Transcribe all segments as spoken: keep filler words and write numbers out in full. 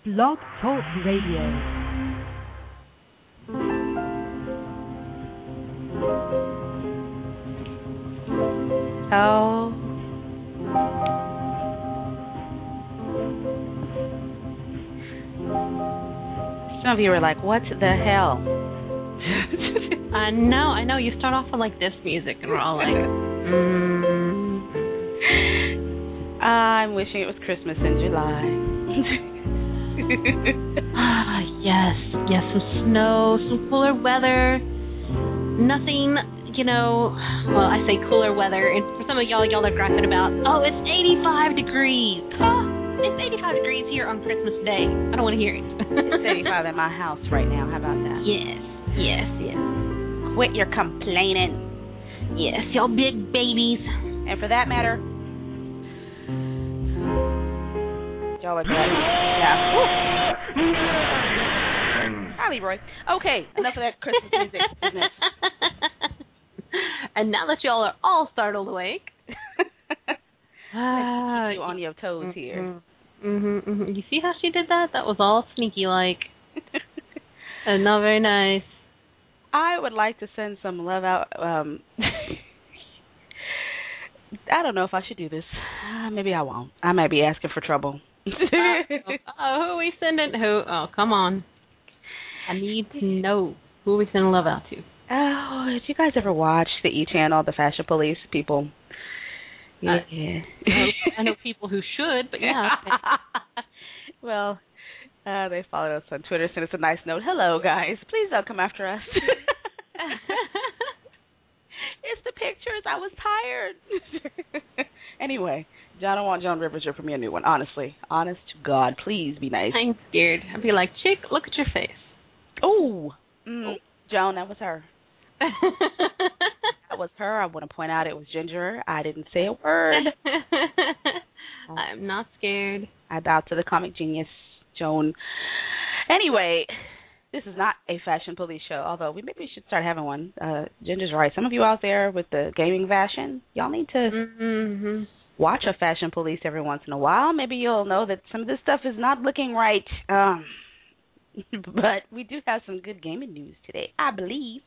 Blog Talk Radio. Oh. Some of you were like, what the hell? I know, I know. You start off with like this music and we're all like, mm. I'm wishing it was Christmas in July. Ah, yes, yes, some snow, some cooler weather. Nothing, you know, well, I say cooler weather, and for some of y'all, y'all are griping about, oh, it's eighty-five degrees. Oh, it's eighty-five degrees here on Christmas Day. I don't want to hear it. It's eighty-five at my house right now. How about that? Yes, yes, yes. Quit your complaining. Yes, y'all big babies. And for that matter, y'all are glad. Yeah. Hi, Leroy. Okay, enough of that Christmas music business. And now that y'all are all startled awake, uh, you on your toes here. Mm-hmm, mm-hmm. You see how she did that? That was all sneaky-like. And not very nice. I would like to send some love out. Um, I don't know if I should do this. Uh, maybe I won't. I might be asking for trouble. uh, oh, who are we sending? Who? Oh, come on. I need to know who are we sending love out to. Oh, did you guys ever watch the E! Channel, the Fashion Police people? Yeah. Uh, well, I know people who should, but yeah. Well, uh, they followed us on Twitter, sent us a nice note. Hello, guys. Please don't come after us. It's the pictures. I was tired. Anyway, John, I want Joan Rivers to premiere a new one. Honestly. Honest to God. Please be nice. I'm scared. I'd be like, chick, look at your face. Ooh. Mm. Oh. Joan, that was her. That was her. I want to point out it was Ginger. I didn't say a word. I'm not scared. I bow to the comic genius, Joan. Anyway, this is not a Fashion Police show, although we maybe we should start having one. Uh, Ginger's right. Some of you out there with the gaming fashion, y'all need to mm-hmm. watch a Fashion Police every once in a while. Maybe you'll know that some of this stuff is not looking right. Um, but we do have some good gaming news today, I believe.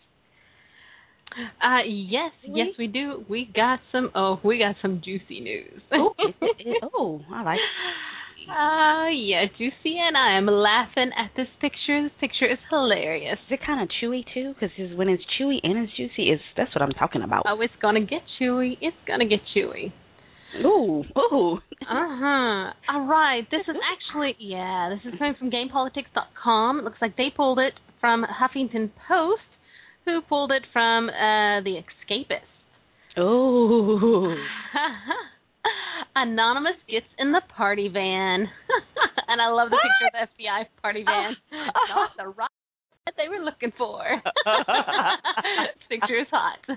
Uh, yes, we? yes, we do. We got some. Oh, we got some juicy news. oh, it, it, oh, I like it. Uh, yeah, juicy, and I am laughing at this picture. This picture is hilarious. Is it kind of chewy too? Because when it's chewy and it's juicy, is that's what I'm talking about. Oh, it's gonna get chewy. It's gonna get chewy. Ooh, ooh. Uh-huh. All right, this is actually, yeah, this is coming from game politics dot com. It looks like they pulled it from Huffington Post, who pulled it from uh, The Escapist. Ooh. Anonymous gets in the party van. And I love the picture of the F B I party van. Oh. Not the rock that they were looking for. This picture is hot.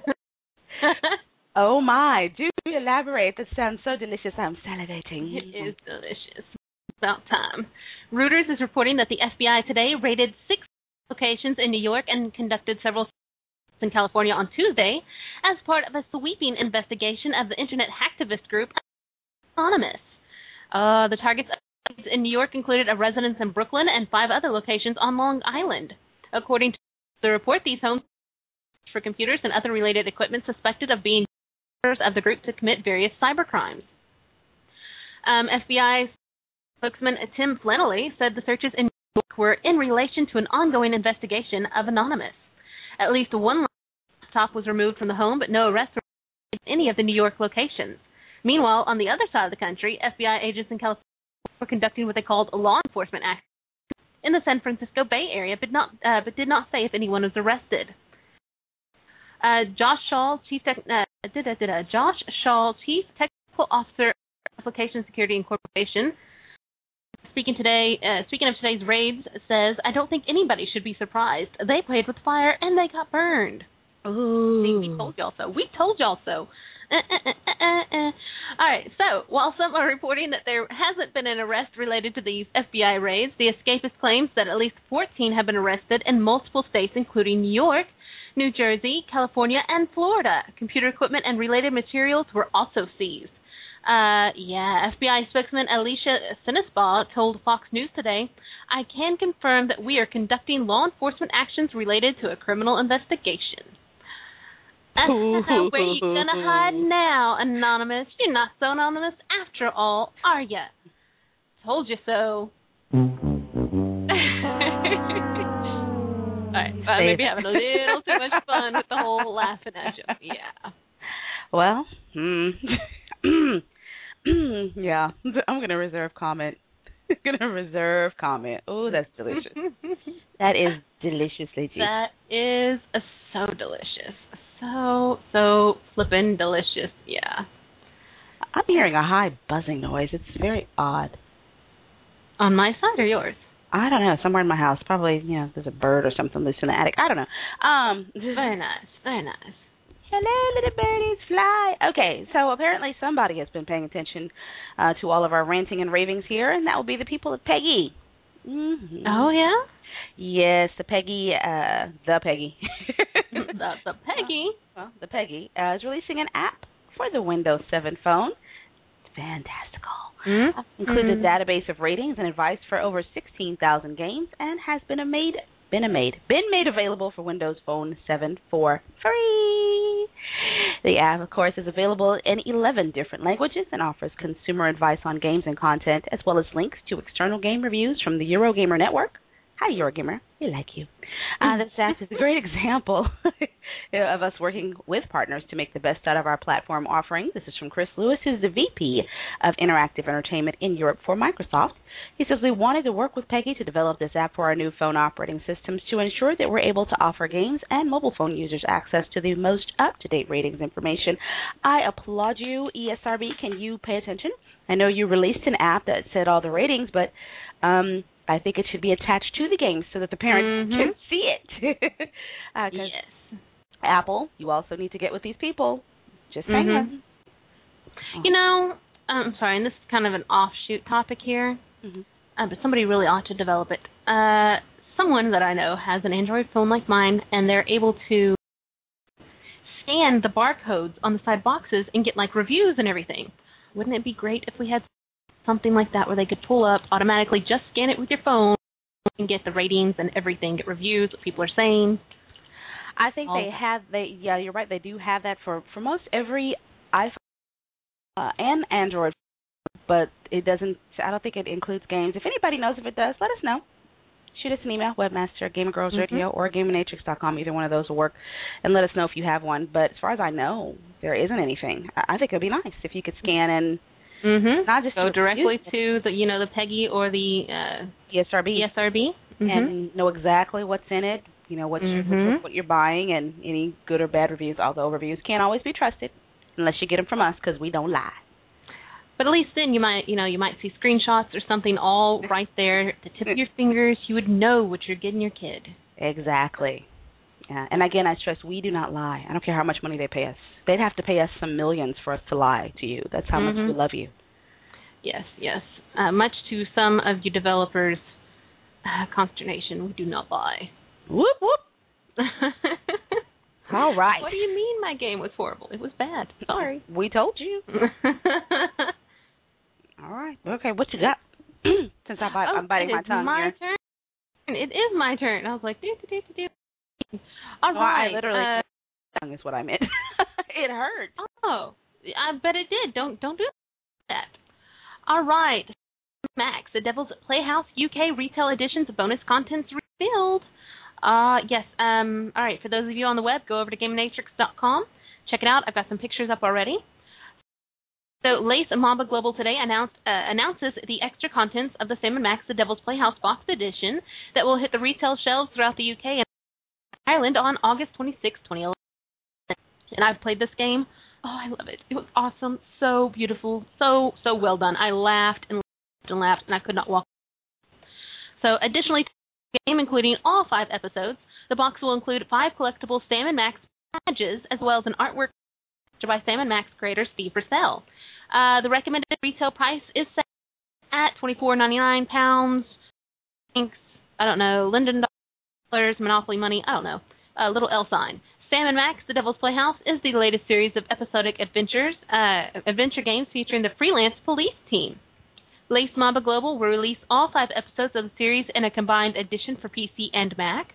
Oh, my. Do elaborate. This sounds so delicious. I'm salivating. It is delicious. It's about time. Reuters is reporting that the F B I today raided six locations in New York and conducted several in California on Tuesday as part of a sweeping investigation of the Internet hacktivist group Anonymous. Uh, the targets in New York included a residence in Brooklyn and five other locations on Long Island. According to the report, these homes for computers and other related equipment suspected of being of the group to commit various cybercrimes. Um, F B I spokesman Tim Flannelly said the searches in New York were in relation to an ongoing investigation of Anonymous. At least one laptop was removed from the home, but no arrests were made in any of the New York locations. Meanwhile, on the other side of the country, F B I agents in California were conducting what they called law enforcement action in the San Francisco Bay Area, but not uh, but did not say if anyone was arrested. Uh, Josh Shaw, Chief Tech, uh, did, did, did, uh, Josh Shaw, Chief Technical Officer, Application Security Incorporation, speaking today, uh, speaking of today's raids, says, "I don't think anybody should be surprised. They played with fire and they got burned." Ooh. See, we told y'all so. We told y'all so. Uh, uh, uh, uh, uh. All right, so while some are reporting that there hasn't been an arrest related to these F B I raids, the Escapist claims that at least fourteen have been arrested in multiple states, including New York, New Jersey, California, and Florida. Computer equipment and related materials were also seized. Uh, yeah, F B I spokesman Alicia Sinisbaugh told Fox News today, I can confirm that we are conducting law enforcement actions related to a criminal investigation. Where you gonna hide now, Anonymous? You're not so anonymous after all, are ya? Told you so. Alright, I may be having a little too much fun with the whole laughing at you. Yeah. Well, hmm. yeah, I'm going to reserve comment. I'm going to reserve comment. Oh, that's delicious. That is deliciously juicy. That is uh, so delicious. So, so flippin' delicious, yeah. I'm hearing a high buzzing noise. It's very odd. On my side or yours? I don't know. Somewhere in my house. Probably, you know, there's a bird or something loose in the attic. I don't know. Um, very nice. Very nice. Hello, little birdies, fly. Okay, so apparently somebody has been paying attention uh, to all of our ranting and ravings here, and that will be the people at Peggy. Mm-hmm. Oh, yeah? Yes, the Peggy, uh, the Peggy. the, the Peggy? Well, the Peggy uh, is releasing an app for the Windows seven phone. It's fantastical. Mm-hmm. Includes a database of ratings and advice for over sixteen thousand games and has been a made been a made been made available for Windows Phone seven for free. The app, of course, is available in eleven different languages and offers consumer advice on games and content, as well as links to external game reviews from the Eurogamer Network. Hi, Eurogamer. We like you. Uh, this app is a great example of us working with partners to make the best out of our platform offering. This is from Chris Lewis, who's the V P of Interactive Entertainment in Europe for Microsoft. He says, we wanted to work with Peggy to develop this app for our new phone operating systems to ensure that we're able to offer games and mobile phone users access to the most up-to-date ratings information. I applaud you, E S R B. Can you pay attention? I know you released an app that said all the ratings, but um, I think it should be attached to the game so that the parents mm-hmm. can see it. uh, yes. Apple, you also need to get with these people. Just saying. Mm-hmm. You know, I'm sorry, and this is kind of an offshoot topic here, mm-hmm. uh, but somebody really ought to develop it. Uh, someone that I know has an Android phone like mine, and they're able to scan the barcodes on the side boxes and get, like, reviews and everything. Wouldn't it be great if we had something like that where they could pull up, automatically just scan it with your phone and get the ratings and everything, get reviews, what people are saying? I think All they have, they yeah, you're right, they do have that for, for most every iPhone uh, and Android, but it doesn't, I don't think it includes games. If anybody knows if it does, let us know. Shoot us an email, webmaster at Gamer Girls Radio mm-hmm. or Gaminatrix dot com. Either one of those will work, and let us know if you have one. But as far as I know, there isn't anything. I, I think it would be nice if you could scan and mm-hmm. not just go directly to the, you know, the Peggy or the uh, E S R B, E S R B, mm-hmm. and know exactly what's in it. You know what mm-hmm. you're, what you're buying and any good or bad reviews. Although reviews can't always be trusted unless you get them from us because we don't lie. But at least then you might, you know, you might see screenshots or something all right there at the tip of your fingers. You would know what you're getting your kid. Exactly. Yeah. And again, I stress we do not lie. I don't care how much money they pay us. They'd have to pay us some millions for us to lie to you. That's how mm-hmm. much we love you. Yes, yes. Uh, much to some of you developers' uh, consternation, we do not lie. Whoop, whoop. All right. What do you mean my game was horrible? It was bad. Sorry. We told you. All right. Okay, what you got? Since I bite, oh, I'm biting my tongue my here. Turn. It is my turn. I was like, do, do, do, do. All well, right. I literally, uh, tongue is what I meant. It hurt. Oh, I bet it did. Don't, don't do that. All right. Max, the Devil's Playhouse U K Retail Editions of bonus contents revealed. Uh, yes. Um. All right. For those of you on the web, go over to Gaminatrix dot com. Check it out. I've got some pictures up already. So, Lace Mamba Global today announced uh, announces the extra contents of the Sam and Max The Devil's Playhouse Boxed Edition that will hit the retail shelves throughout the U K and Ireland on August twenty-sixth, twenty eleven. And I've played this game. Oh, I love it. It was awesome. So beautiful. So, so well done. I laughed and laughed and laughed, and I could not walk. So, additionally, the game, including all five episodes, the box will include five collectible Sam and Max badges, as well as an artwork by Sam and Max creator Steve Purcell. Uh, the recommended retail price is set at twenty-four ninety-nine pounds. Thanks, I don't know, Linden dollars, Monopoly money, I don't know. A uh, little L sign. Sam and Max, The Devil's Playhouse, is the latest series of episodic adventures, uh, adventure games featuring the freelance police team. Lace Mamba Global will release all five episodes of the series in a combined edition for P C and Mac.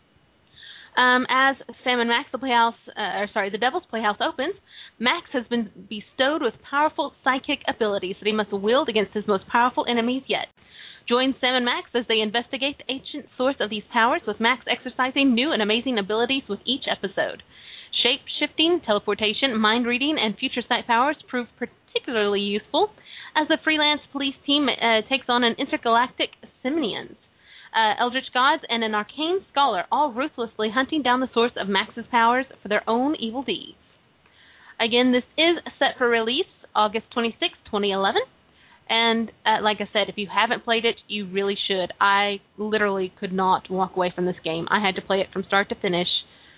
Um, as Sam and Max, the Playhouse, uh, or sorry, The Devil's Playhouse opens, Max has been bestowed with powerful psychic abilities that he must wield against his most powerful enemies yet. Join Sam and Max as they investigate the ancient source of these powers, with Max exercising new and amazing abilities with each episode. Shape-shifting, teleportation, mind-reading, and future sight powers prove particularly useful as the freelance police team uh, takes on an intergalactic simians, uh, eldritch gods, and an arcane scholar, all ruthlessly hunting down the source of Max's powers for their own evil deeds. Again, this is set for release August twenty-sixth, twenty eleven. And uh, like I said, if you haven't played it, you really should. I literally could not walk away from this game. I had to play it from start to finish.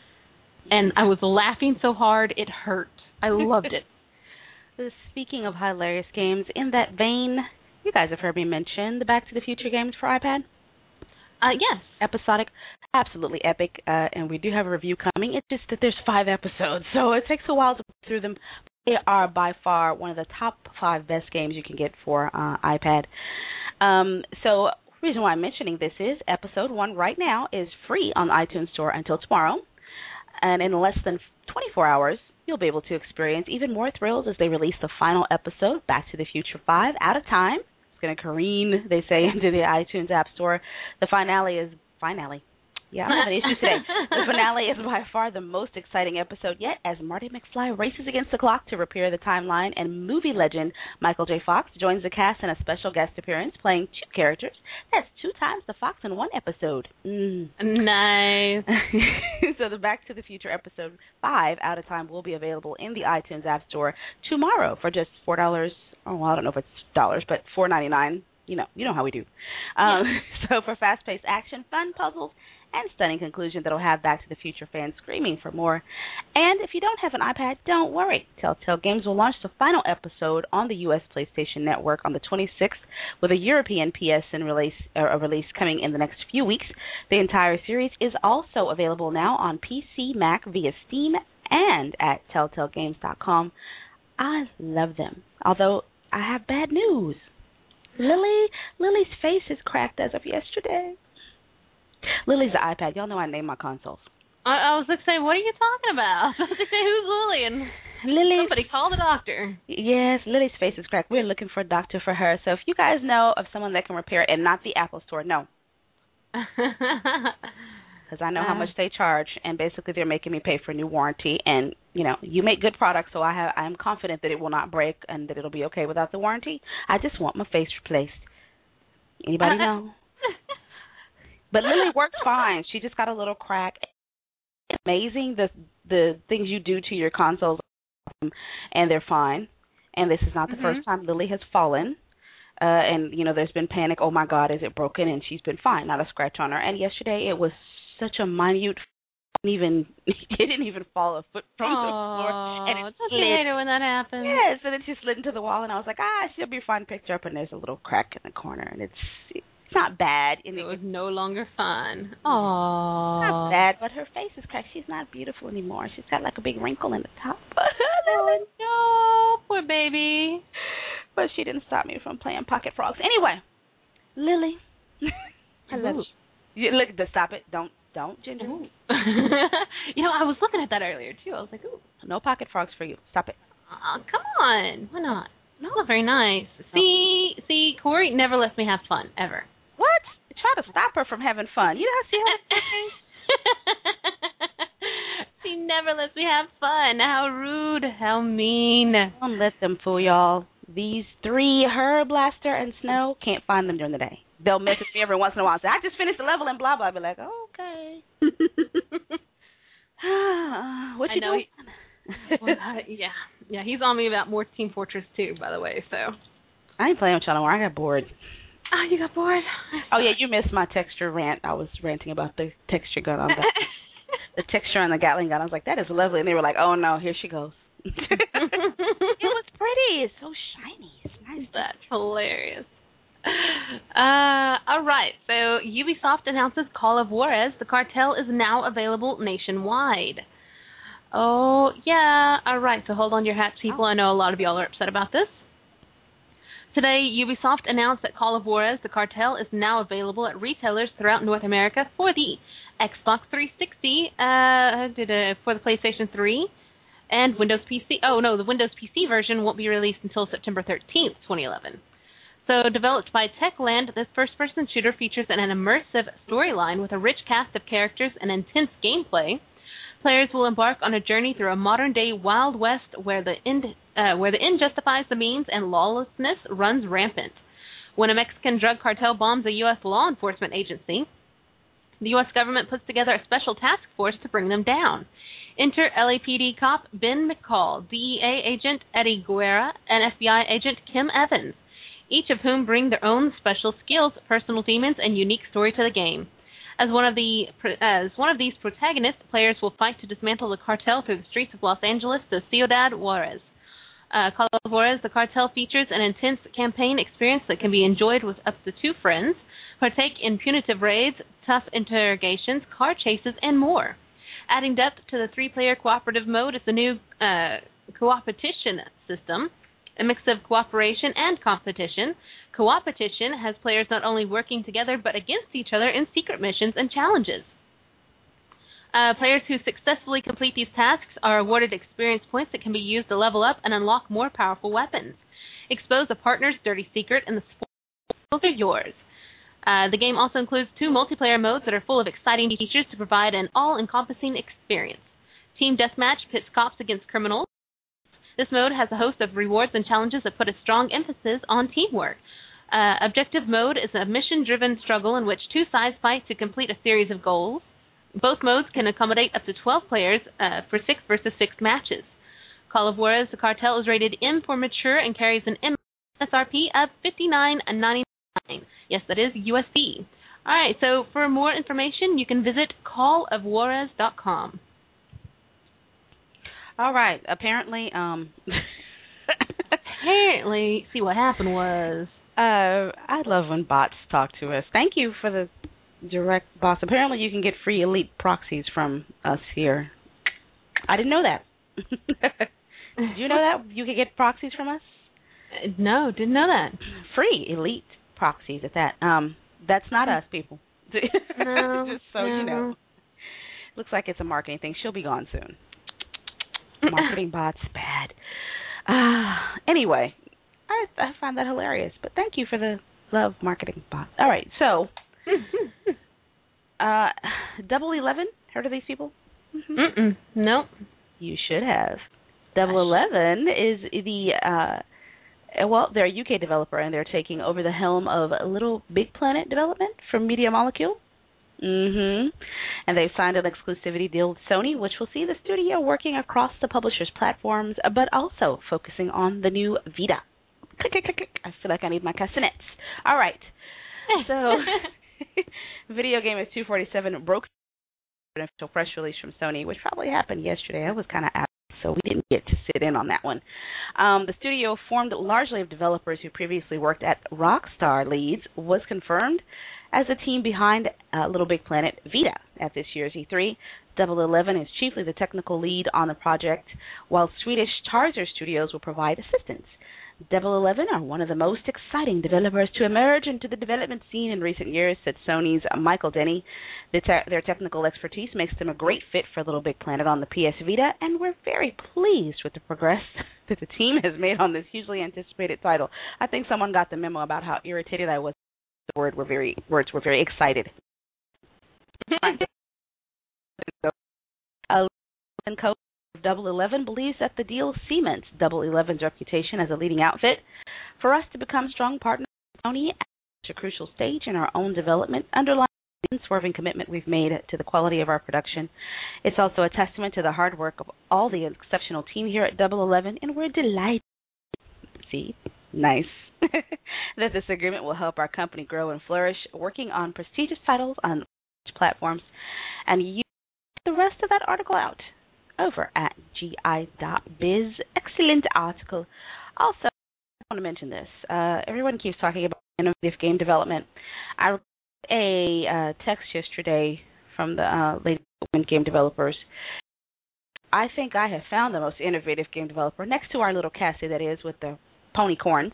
And I was laughing so hard, it hurt. I loved it. Speaking of hilarious games, in that vein, you guys have heard me mention the Back to the Future games for iPad? Uh, yes. Episodic. Absolutely epic. Uh, and we do have a review coming. It's just that there's five episodes, so it takes a while to go through them. They are by far one of the top five best games you can get for uh, iPad. Um, so the reason why I'm mentioning this is episode one right now is free on the iTunes Store until tomorrow. And in less than twenty-four hours, you'll be able to experience even more thrills as they release the final episode, Back to the Future five, out of time. It's going to careen, they say, into the iTunes App Store. The finale is, finale. Yeah, I'm having issues today. The finale is by far the most exciting episode yet, as Marty McFly races against the clock to repair the timeline, and movie legend Michael J. Fox joins the cast in a special guest appearance, playing two characters. That's two times the Fox in one episode. Mm. Nice. So the Back to the Future episode five, Out of Time, will be available in the iTunes App Store tomorrow for just four dollars. Oh, well, I don't know if it's dollars, but four ninety-nine. You know, you know how we do. Um, yeah. So for fast-paced action, fun puzzles, and stunning conclusion that'll have Back to the Future fans screaming for more. And if you don't have an iPad, don't worry. Telltale Games will launch the final episode on the U S PlayStation Network on the twenty-sixth, with a European P S N release, uh, a release coming in the next few weeks. The entire series is also available now on P C, Mac, via Steam, and at telltale games dot com. I love them, although I have bad news. Lily, Lily's face is cracked as of yesterday. Lily's the iPad. Y'all know I name my consoles. I, I was like saying, what are you talking about? I was like saying, who's Lily? And Lily, somebody call the doctor. Yes, Lily's face is cracked. We're looking for a doctor for her. So if you guys know of someone that can repair it, and not the Apple Store, no. Because I know uh, how much they charge, and basically they're making me pay for a new warranty. And, you know, you make good products, so I have, I'm confident that it will not break and that it'll be okay without the warranty. I just want my face replaced. Anybody know? But Lily works fine. She just got a little crack. It's amazing the the things you do to your consoles, and they're fine. And this is not the mm-hmm. first time Lily has fallen. Uh, and, you know, there's been panic. Oh, my God, is it broken? And she's been fine, not a scratch on her. And yesterday it was such a minute, even it didn't even fall a foot from Aww, the floor. And it don't you hate it when that happens? Yes, and then she slid into the wall, and I was like, ah, she'll be fine. Picked her up, and there's a little crack in the corner, and it's it's not bad. And it was no longer fun. Aww. Not bad, but her face is cracked. She's not beautiful anymore. She's got like a big wrinkle in the top. Oh, no, poor baby. But she didn't stop me from playing Pocket Frogs. Anyway, Lily. I love you. you. Look, stop it. Don't, don't, Ginger. You know, I was looking at that earlier, too. I was like, ooh. No Pocket Frogs for you. Stop it. Uh, come on. Why not? No, very nice. See, no. see, Corey never lets me have fun, ever. What? Try to stop her from having fun. You know how she has She never lets me have fun. How rude. How mean. Don't let them fool y'all. These three, her, Blaster, and Snow, can't find them during the day. They'll message me every once in a while and say, I just finished the level and blah, blah. I'll be like, oh, okay. What you doing? He, well, uh, yeah. Yeah, he's on me about more Team Fortress two, by the way, so. I ain't playing with y'all no more. I got bored. Oh, you got bored? Oh, yeah, you missed my texture rant. I was ranting about the texture gun on the, the texture on the Gatling gun. I was like, that is lovely. And they were like, oh, no, here she goes. It was pretty. It's so shiny. It's nice. That's hilarious. Uh, all right. So Ubisoft announces Call of Juarez. The cartel is now available nationwide. Oh, yeah. All right, so hold on your hats, people. Oh. I know a lot of y'all are upset about this. Today, Ubisoft announced that Call of Juarez, the Cartel, is now available at retailers throughout North America for the Xbox three sixty, uh, did a, for the PlayStation three, and Windows P C. Oh, no, the Windows P C version won't be released until September thirteenth, twenty eleven. So, developed by Techland, this first-person shooter features an immersive storyline with a rich cast of characters and intense gameplay. Players will embark on a journey through a modern-day Wild West where the end uh, where the end justifies the means and lawlessness runs rampant. When a Mexican drug cartel bombs a U S law enforcement agency, the U S government puts together a special task force to bring them down. Enter L A P D cop Ben McCall, D E A agent Eddie Guerra, and F B I agent Kim Evans, each of whom bring their own special skills, personal demons, and unique story to the game. As one of the as one of these protagonists, players will fight to dismantle the cartel through the streets of Los Angeles to Ciudad Juarez. Uh, Call of Juarez, the cartel features an intense campaign experience that can be enjoyed with up to two friends. Partake in punitive raids, tough interrogations, car chases, and more. Adding depth to the three-player cooperative mode is the new uh, co-opetition system, a mix of cooperation and competition. Co-opetition has players not only working together but against each other in secret missions and challenges. Uh, players who successfully complete these tasks are awarded experience points that can be used to level up and unlock more powerful weapons. Expose a partner's dirty secret and the spoils are yours. Uh, the game also includes two multiplayer modes that are full of exciting features to provide an all-encompassing experience. Team Deathmatch pits cops against criminals. This mode has a host of rewards and challenges that put a strong emphasis on teamwork. Uh, objective mode is a mission-driven struggle in which two sides fight to complete a series of goals. Both modes can accommodate up to twelve players uh, for six versus six matches. Call of Juarez, the Cartel, is rated M for mature and carries an M S R P of fifty-nine ninety-nine. Yes, that is U S D. All right, so for more information, you can visit call of juarez dot com. All right, apparently, um... apparently, see, what happened was... Uh, I love when bots talk to us. Thank you for the direct boss. Apparently you can get free elite proxies from us here. I didn't know that. Did you know that you could get proxies from us? Uh, no, didn't know that. Free elite proxies at that. Um, that's not us, people. No, just so no. you know. Looks like it's a marketing thing. She'll be gone soon. Marketing bots, bad. Uh, anyway, I, I find that hilarious. But thank you for the love, marketing bots. All right, so uh, Double Eleven. Heard of these people? Mm-mm. Nope. You should have. Double Eleven is the uh, well, they're a U K developer, and they're taking over the helm of Little Big Planet development from Media Molecule. Mm-hmm. And they've signed an exclusivity deal with Sony, which will see the studio working across the publisher's platforms, but also focusing on the new Vita. Click, click, click, click. I feel like I need my castanets. All right. So, Video Game is two forty-seven broke an official press release from Sony, which probably happened yesterday. I was kind of out, so we didn't get to sit in on that one. Um, the studio, formed largely of developers who previously worked at Rockstar Leeds, was confirmed as the team behind uh, Little Big Planet Vita at this year's E three. Double Eleven is chiefly the technical lead on the project, while Swedish Tarzer Studios will provide assistance. Double Eleven are one of the most exciting developers to emerge into the development scene in recent years, said Sony's Michael Denny. The te- their technical expertise makes them a great fit for Little Big Planet on the P S Vita, and we're very pleased with the progress that the team has made on this hugely anticipated title. I think someone got the memo about how irritated I was. The word were very words were very excited. Coach Double Eleven believes that the deal cements Double Eleven's reputation as a leading outfit. For us to become strong partners with Sony at such a crucial stage in our own development underlines the unswerving commitment we've made to the quality of our production. It's also a testament to the hard work of all the exceptional team here at Double Eleven, and we're delighted. See, nice. that this agreement will help our company grow and flourish, working on prestigious titles on platforms. And you can check the rest of that article out over at G I dot biz. Excellent article. Also, I want to mention this. Uh, everyone keeps talking about innovative game development. I received a uh, text yesterday from the uh, lady game developers I think I have found the most innovative game developer, next to our little Cassie that is with the pony corns.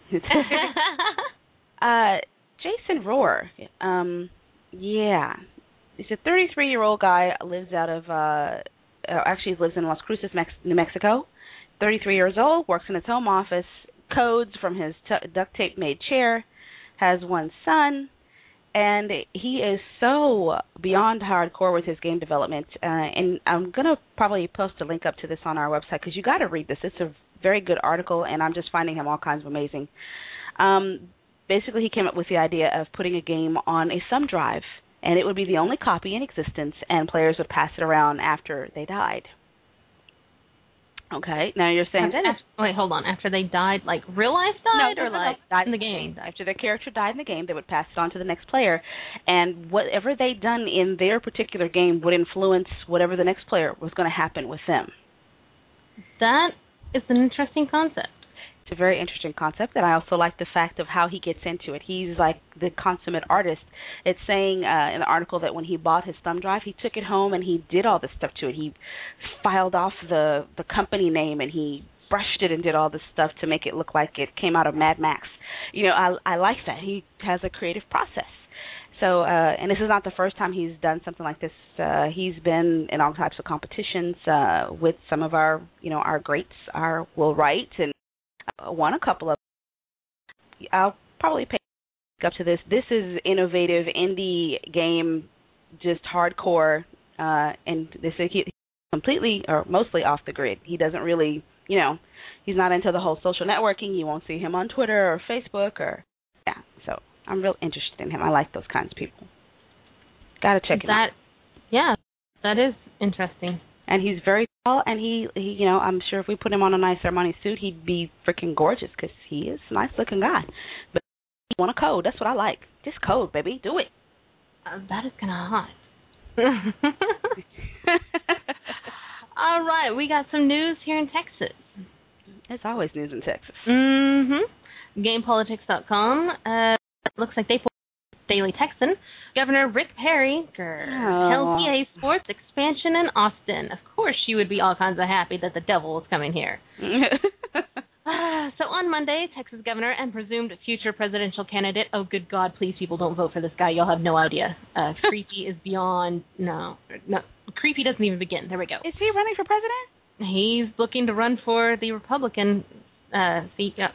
uh, Jason Rohr. Um, yeah. He's a thirty-three-year-old guy, lives out of, uh, actually lives in Las Cruces, Mex- New Mexico. thirty-three years old, works in his home office, codes from his t- duct tape-made chair, has one son, and he is so beyond hardcore with his game development. Uh, and I'm going to probably post a link up to this on our website because you got to read this. It's a very good article, and I'm just finding him all kinds of amazing. Um, basically, he came up with the idea of putting a game on a thumb drive, and it would be the only copy in existence, and players would pass it around after they died. Okay, now you're saying after, that after, wait, hold on. After they died, like real life died, no, or no, like no, died in the game? game? After their character died in the game, they would pass it on to the next player, and whatever they'd done in their particular game would influence whatever the next player was going to happen with them. That is an interesting concept. It's a very interesting concept, and I also like the fact of how he gets into it. He's like the consummate artist. It's saying uh, in the article that when he bought his thumb drive, he took it home and he did all this stuff to it. He filed off the, the company name and he brushed it and did all this stuff to make it look like it came out of Mad Max. You know, I, I like that. He has a creative process. So, uh, and this is not the first time he's done something like this. Uh, he's been in all types of competitions uh, with some of our, you know, our greats, our Will Wright, and won a couple of. I'll probably pay up to this. This is innovative indie game, just hardcore, uh, and this is he, completely or mostly off the grid. He doesn't really, you know, he's not into the whole social networking. You won't see him on Twitter or Facebook or yeah. So I'm real interested in him. I like those kinds of people. Gotta check him that, out. Yeah, that is interesting. And he's very tall, and he, he, you know, I'm sure if we put him on a nice Armani suit, he'd be freaking gorgeous because he is a nice-looking guy. But he want a code. That's what I like. Just code, baby. Do it. Uh, that is kind of hot. All right, we got some news here in Texas. There's always news in Texas. Mm-hmm. Game Politics dot com. Uh, looks like they Daily Texan. Governor Rick Perry grr, held E A Sports expansion in Austin. Of course, she would be all kinds of happy that the devil was coming here. uh, so on Monday, Texas governor and presumed future presidential candidate, oh, good God, please, people, don't vote for this guy. Y'all have no idea. Uh, creepy is beyond, no, no, creepy doesn't even begin. There we go. Is he running for president? He's looking to run for the Republican uh, seat. Uh,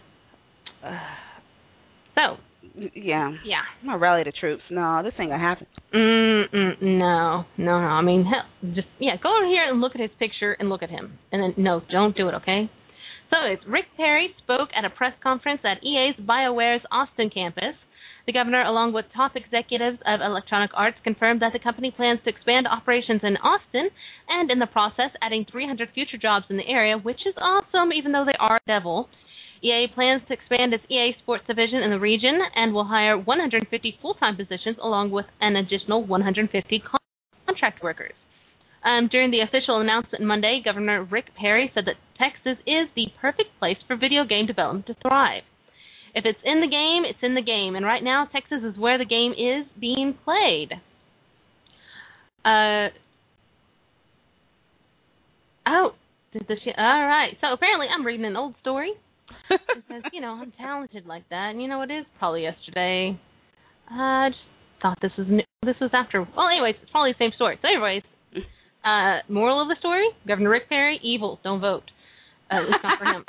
so... Yeah. Yeah. I'm going to rally the troops. No, this ain't going to happen. Mm-mm, no, no, no. I mean, hell, just, yeah, go over here and look at his picture and look at him. And then, no, don't do it, okay? So it's Rick Perry spoke at a press conference at E A's BioWare's Austin campus. The governor, along with top executives of Electronic Arts, confirmed that the company plans to expand operations in Austin and, in the process, adding three hundred future jobs in the area, which is awesome, even though they are devil. E A plans to expand its E A Sports division in the region and will hire one hundred fifty full-time positions along with an additional one hundred fifty contract workers. Um, during the official announcement Monday, Governor Rick Perry said that Texas is the perfect place for video game development to thrive. If it's in the game, it's in the game, and right now Texas is where the game is being played. Uh, oh, did the shit, all right. So apparently I'm reading an old story. Because, you know, I'm talented like that. And you know, it is probably yesterday. I uh, just thought this was new. This was after. Well, anyways, it's probably the same story. So, anyways, uh, moral of the story: Governor Rick Perry, evil. Don't vote. Uh, it's not for him.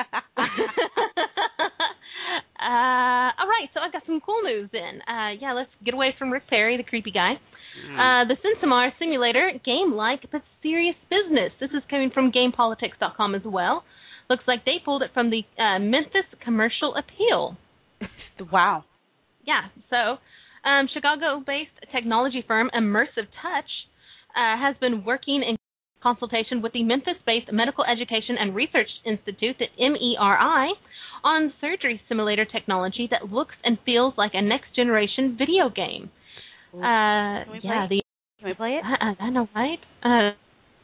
uh, all right, so I got some cool news then. Uh, yeah, let's get away from Rick Perry, the creepy guy. Mm. Uh, the Synsamar simulator, game-like but serious business. This is coming from Game Politics dot com as well. Looks like they pulled it from the uh, Memphis Commercial Appeal. Wow. Yeah, so um, Chicago-based technology firm Immersive Touch uh, has been working in consultation with the Memphis-based Medical Education and Research Institute, the M E R I, on surgery simulator technology that looks and feels like a next-generation video game. Uh, Can we yeah, play the Can we play it? I, I know, right? Uh,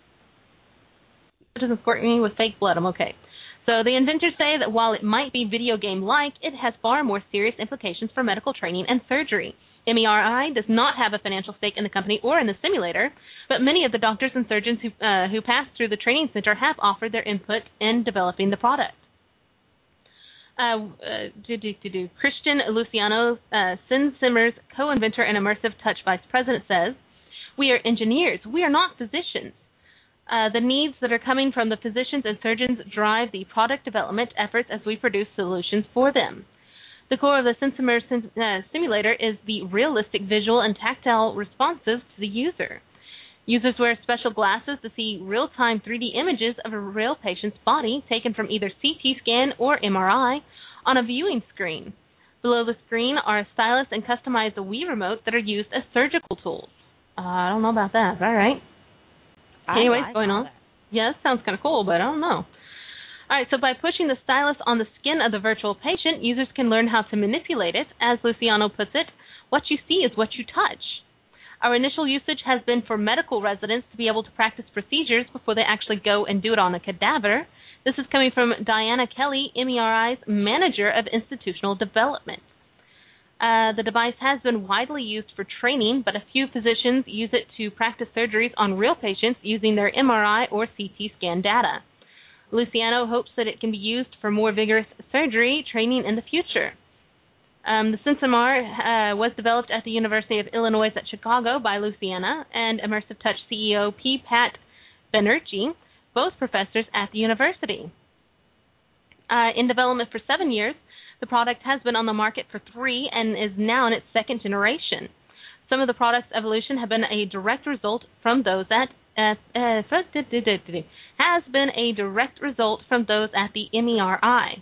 it doesn't squirt me with fake blood. I'm okay. So the inventors say that while it might be video game-like, it has far more serious implications for medical training and surgery. M E R I does not have a financial stake in the company or in the simulator, but many of the doctors and surgeons who, uh, who pass through the training center have offered their input in developing the product. Uh, uh, do, do, do, do. Christian Luciano, uh, SimSimmer's co-inventor and Immersive Touch vice president, says, "We are engineers. We are not physicians. Uh, the needs that are coming from the physicians and surgeons drive the product development efforts as we produce solutions for them. The core of the SimSimmer sim, uh, simulator is the realistic visual and tactile responses to the user. Users wear special glasses to see real-time three D images of a real patient's body taken from either C T scan or M R I on a viewing screen. Below the screen are a stylus and customized Wii remote that are used as surgical tools." Uh, I don't know about that. All right. I, Anyways, I going on. that. Yeah, that sounds kind of cool, but I don't know. All right, so by pushing the stylus on the skin of the virtual patient, users can learn how to manipulate it. As Luciano puts it, "What you see is what you touch." Our initial usage has been for medical residents to be able to practice procedures before they actually go and do it on a cadaver. This is coming from Diana Kelly, M E R I's Manager of Institutional Development. Uh, the device has been widely used for training, but a few physicians use it to practice surgeries on real patients using their M R I or C T scan data. Luciano hopes that it can be used for more vigorous surgery training in the future. Um, the SimSimmer uh, was developed at the University of Illinois at Chicago by Luciana and Immersive Touch C E O P. Pat Banerjee, both professors at the university. Uh, in development for seven years, the product has been on the market for three and is now in its second generation. Some of the product's evolution have been a direct result from those at uh, uh, has been a direct result from those at the M E R I.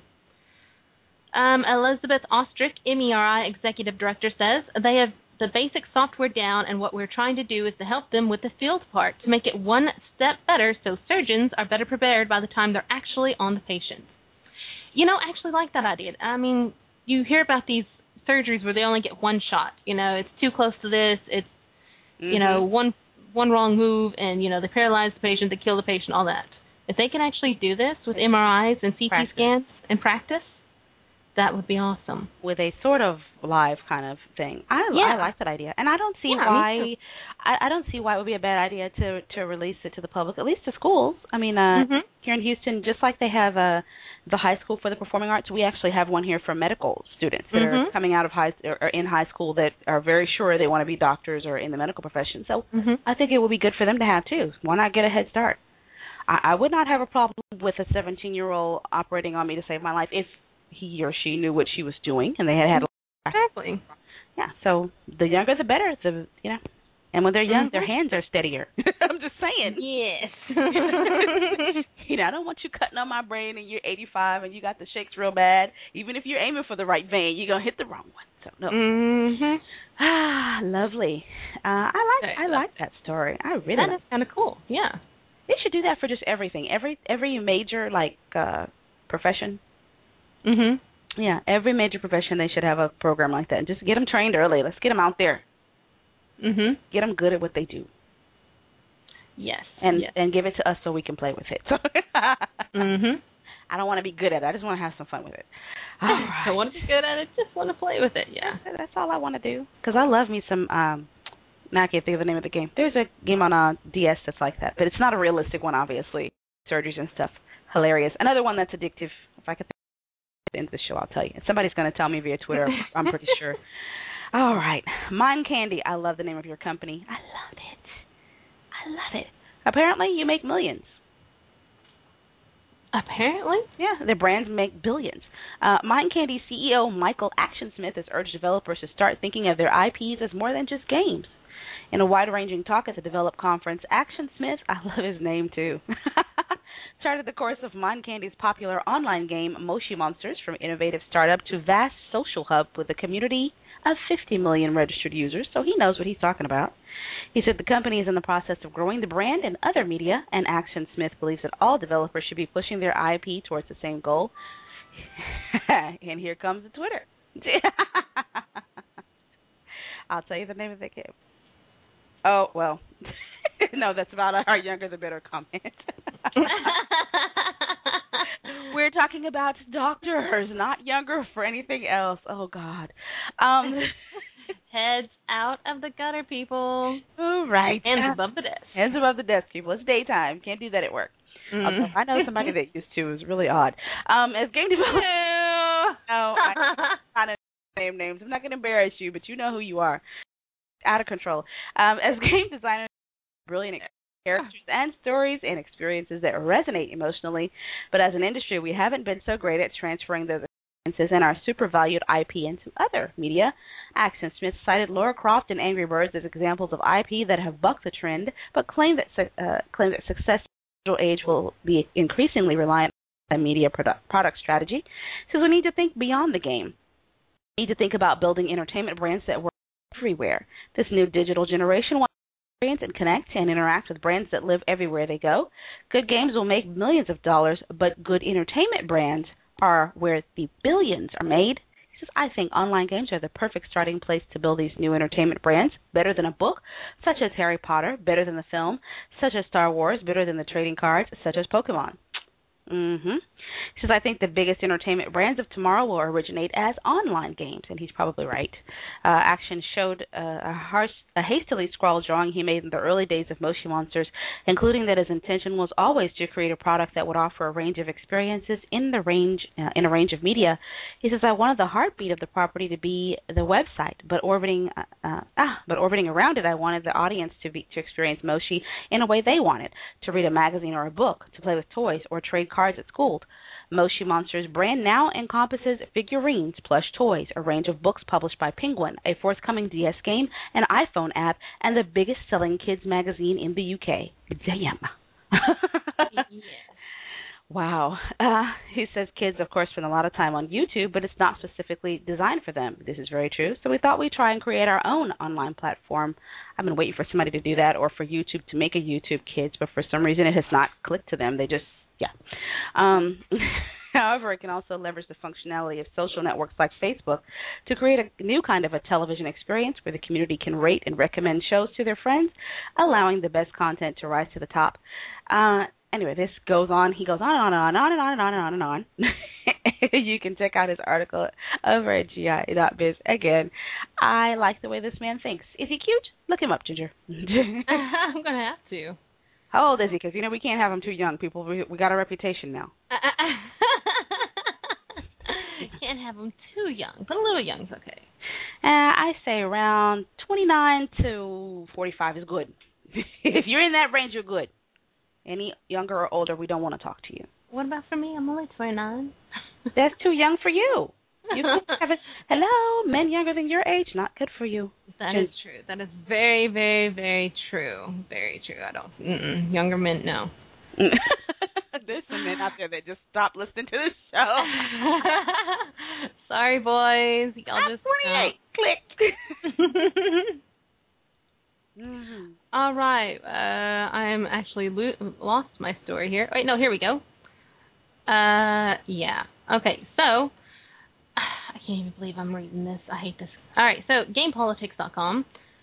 Um, Elizabeth Ostrick, M E R I Executive Director, says they have the basic software down, and what we're trying to do is to help them with the field part to make it one step better so surgeons are better prepared by the time they're actually on the patient. You know, I actually like that idea. I mean, you hear about these surgeries where they only get one shot. You know, it's too close to this. It's, mm-hmm. you know, one one wrong move, and, you know, they paralyze the patient, they kill the patient, all that. If they can actually do this with M R Is and C T practice. scans and practice, that would be awesome. With a sort of live kind of thing. I, yeah. I like that idea. And I don't see yeah, why I, I don't see why it would be a bad idea to, to release it to the public, at least to schools. I mean, uh, mm-hmm. here in Houston, just like they have uh, the high school for the performing arts, we actually have one here for medical students that mm-hmm. are coming out of high or, or in high school that are very sure they want to be doctors or in the medical profession. So mm-hmm. I think it would be good for them to have, too. Why not get a head start? I, I would not have a problem with a seventeen-year-old operating on me to save my life if he or she knew what she was doing and they had had exactly. Yeah, so the younger the better, the you know. And when they're young, mm-hmm. their hands are steadier. I'm just saying. Yes. You know, I don't want you cutting on my brain and you're eighty-five and you got the shakes real bad. Even if you're aiming for the right vein, you're gonna hit the wrong one. So no. Mhm. Ah, lovely. Uh, I like I like that story. I really that like is kind of cool. Yeah. They should do that for just everything. Every every major like uh, profession. Mhm. Yeah, every major profession they should have a program like that. Just get them trained early. Let's get them out there. Mhm. Get them good at what they do. Yes. And yes. and give it to us so we can play with it. So mhm. I don't want to be good at it. I just want to have some fun with it. All right. I want to be good at it. Just want to play with it. Yeah. That's all I want to do. Because I love me some. Um, now I can't think of the name of the game. There's a game on uh, D S that's like that, but it's not a realistic one, obviously. Surgeries and stuff. Hilarious. Another one that's addictive. If I could. At the end of the show, I'll tell you. Somebody's going to tell me via Twitter. I'm pretty sure. All right. Mind Candy. I love the name of your company. I love it. I love it. Apparently, you make millions. Apparently? Yeah, their brands make billions. Uh, Mind Candy C E O Michael Actionsmith has urged developers to start thinking of their I Ps as more than just games. In a wide-ranging talk at the Develop Conference, Actionsmith, I love his name too, charted the course of Mind Candy's popular online game, Moshi Monsters, from innovative startup to vast social hub with a community of fifty million registered users, so he knows what he's talking about. He said the company is in the process of growing the brand in other media, and Actionsmith believes that all developers should be pushing their I P towards the same goal. And here comes the Twitter. I'll tell you the name of the game. Oh, well, no, that's about our younger the better comment. We're talking about doctors, not younger for anything else. Oh, God. Um, Heads out of the gutter, people. All right. Hands above the desk. Hands above the desk, people. It's daytime. Can't do that at work. Mm. Although I know somebody that used to. It was really odd. Um, as game developers, no, I kind of name names. I'm not going to embarrass you, but you know who you are. Out of control. Um, as game designers, brilliant characters and stories and experiences that resonate emotionally, but as an industry, we haven't been so great at transferring those experiences and our super valued I P into other media. Action Smith cited Lara Croft and Angry Birds as examples of I P that have bucked the trend, but claimed that uh, claimed that success in the digital age will be increasingly reliant on media product, product strategy. Says we need to think beyond the game. We need to think about building entertainment brands that work everywhere. This new digital generation wants to experience and connect and interact with brands that live everywhere they go. Good games will make millions of dollars, but good entertainment brands are where the billions are made. He says, I think online games are the perfect starting place to build these new entertainment brands, better than a book, such as Harry Potter, better than the film, such as Star Wars, better than the trading cards, such as Pokemon. Mm-hmm. He says, I think the biggest entertainment brands of tomorrow will originate as online games, and he's probably right. Uh, Action showed uh, a, harsh, a hastily scrawled drawing he made in the early days of Moshi Monsters, including that his intention was always to create a product that would offer a range of experiences in the range uh, in a range of media. He says, I wanted the heartbeat of the property to be the website, but orbiting uh, uh, ah, but orbiting around it, I wanted the audience to be to experience Moshi in a way they wanted, to read a magazine or a book, to play with toys, or trade cards at school. Moshi Monsters brand now encompasses figurines, plush toys, a range of books published by Penguin, a forthcoming D S game, an iPhone app, and the biggest selling kids magazine in the U K. Damn. Yeah. Wow. Uh, he says kids, of course, spend a lot of time on YouTube, but it's not specifically designed for them. This is very true. So we thought we'd try and create our own online platform. I've been waiting for somebody to do that or for YouTube to make a YouTube Kids, but for some reason it has not clicked to them. They just Yeah. Um, however, it can also leverage the functionality of social networks like Facebook to create a new kind of a television experience where the community can rate and recommend shows to their friends, allowing the best content to rise to the top. Uh, anyway, this goes on. He goes on and on and on and on and on and on and on. You can check out his article over at G I dot biz. Again, I like the way this man thinks. Is he cute? Look him up, Ginger. I'm going to have to. How old is he? Because, you know, we can't have him too young, people. We, we got a reputation now. Can't have him too young, but a little young's okay. Uh, I say around twenty-nine to forty-five is good. If you're in that range, you're good. Any younger or older, we don't want to talk to you. What about for me? I'm only twenty-nine. That's too young for you. You can have a, hello, men younger than your age, not good for you. That is true. That is very, very, very true. Very true. I don't. Mm-mm. Younger men, no. There's some men out there that just stop listening to this show. Sorry, boys. Y'all I'm just twenty-eight. Uh, Click. Mm-hmm. All right. Uh, I am actually lo- lost my story here. Wait, no, here we go. Uh, yeah. Okay, so I can't even believe I'm reading this. I hate this. All right, so game politics dot com.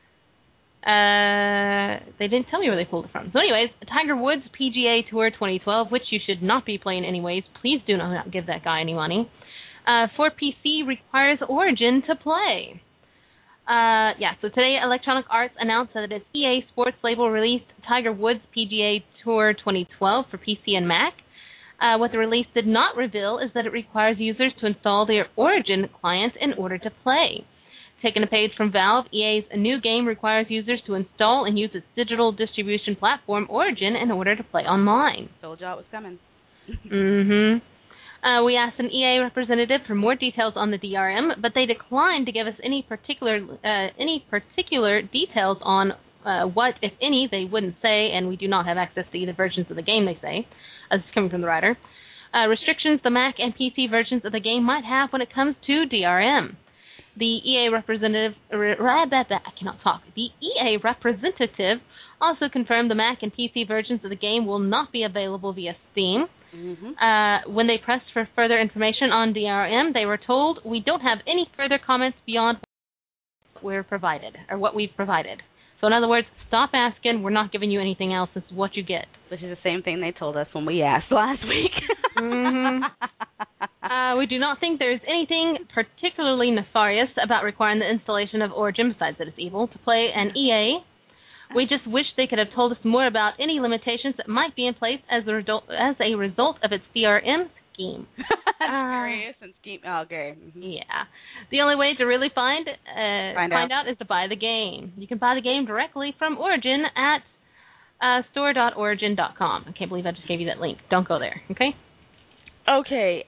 Uh, they didn't tell me where they pulled it from. So anyways, Tiger Woods P G A Tour twenty twelve, which you should not be playing anyways. Please do not give that guy any money. Uh, for P C requires Origin to play. Uh, yeah, so today Electronic Arts announced that its E A Sports label released Tiger Woods P G A Tour twenty twelve for P C and Mac. Uh, what the release did not reveal is that it requires users to install their Origin client in order to play. Taking a page from Valve, E A's new game requires users to install and use its digital distribution platform, Origin, in order to play online. Told y'all it was coming. mm-hmm. Uh, we asked an E A representative for more details on the D R M, but they declined to give us any particular uh, any particular details on uh, what, if any, they wouldn't say, and we do not have access to either versions of the game, they say. As it's coming from the writer. Uh, restrictions the Mac and P C versions of the game might have when it comes to D R M. The E A representative, r- r- I cannot talk. The E A representative also confirmed the Mac and P C versions of the game will not be available via Steam. Mm-hmm. Uh, when they pressed for further information on D R M, they were told, we don't have any further comments beyond what we're provided, or what we've provided. So in other words, stop asking. We're not giving you anything else. This is what you get. Which is the same thing they told us when we asked last week. mm-hmm. uh, we do not think there's anything particularly nefarious about requiring the installation of Origin besides that it's evil to play an E A. We just wish they could have told us more about any limitations that might be in place as a result, as a result of its C R M scheme. Serious and scheme. Oh, okay. Mm-hmm. Yeah. The only way to really find uh, find, find out. out is to buy the game. You can buy the game directly from Origin at uh, store dot origin dot com. I can't believe I just gave you that link. Don't go there, okay? Okay.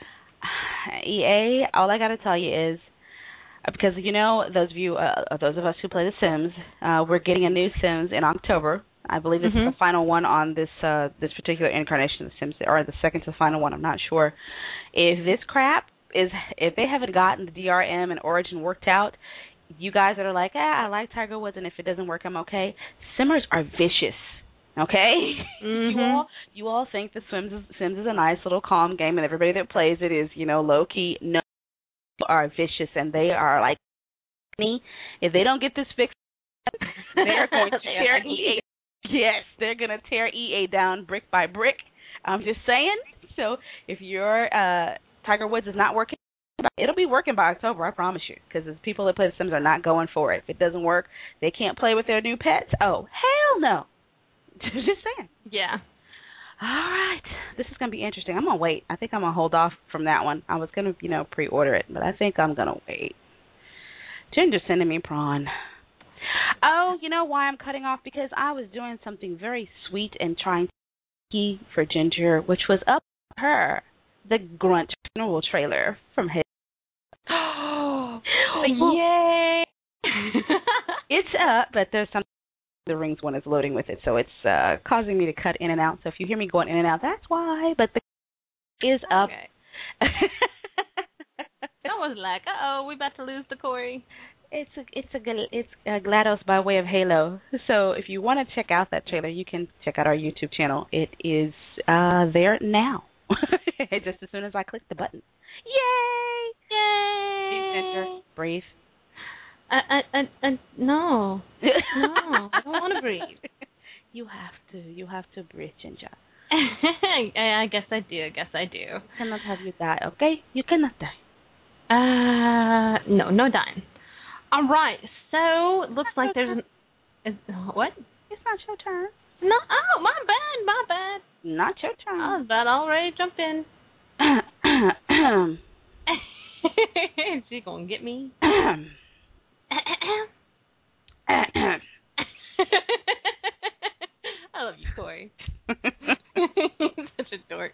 E A, all I got to tell you is, because, you know, those of you, uh, those of us who play The Sims, uh, we're getting a new Sims in October. I believe it's mm-hmm. the final one on this uh, this particular incarnation of The Sims, or the second to the final one. I'm not sure. If this crap is, if they haven't gotten the D R M and Origin worked out, you guys that are like, ah, I like Tiger Woods, and if it doesn't work, I'm okay. Simmers are vicious. Okay, mm-hmm. you all you all think the Sims is, Sims is a nice little calm game, and everybody that plays it is, you know, low key. No, are vicious, and they are like me. If they don't get this fixed, they're going to tear E A. Yes, they're going to tear E A down brick by brick. I'm just saying. So if your uh, Tiger Woods is not working, it'll be working by October. I promise you, because the people that play the Sims are not going for it. If it doesn't work, they can't play with their new pets. Oh, hell no. Just saying. Yeah. All right. This is going to be interesting. I'm going to wait. I think I'm going to hold off from that one. I was going to, you know, pre-order it, but I think I'm going to wait. Ginger's sending me prawn. Oh, you know why I'm cutting off? Because I was doing something very sweet and trying to key for Ginger, which was up her, the Grunt funeral trailer from his. Oh, yay! It's up, but there's some. The Rings one is loading with it, so it's uh, causing me to cut in and out. So if you hear me going in and out, that's why. But the is up. Okay. I was like, uh oh, we about to lose the Corey. It's a it's a it's a GLaDOS by way of Halo. So if you want to check out that trailer, you can check out our YouTube channel. It is uh, there now. Just as soon as I click the button. Yay! Yay! Breathe. I, I, I, I, no, no, I don't want to breathe. You have to, you have to breathe, Ginger. I, I guess I do, I guess I do. I cannot have you die, okay? You cannot die. Uh, no, no dying. All right, so it looks like there's an, is, what? It's not your turn. No, oh, my bad, my bad. Not your turn. I was about already jump in. She gonna get me? I love you, Corey. Such a dork.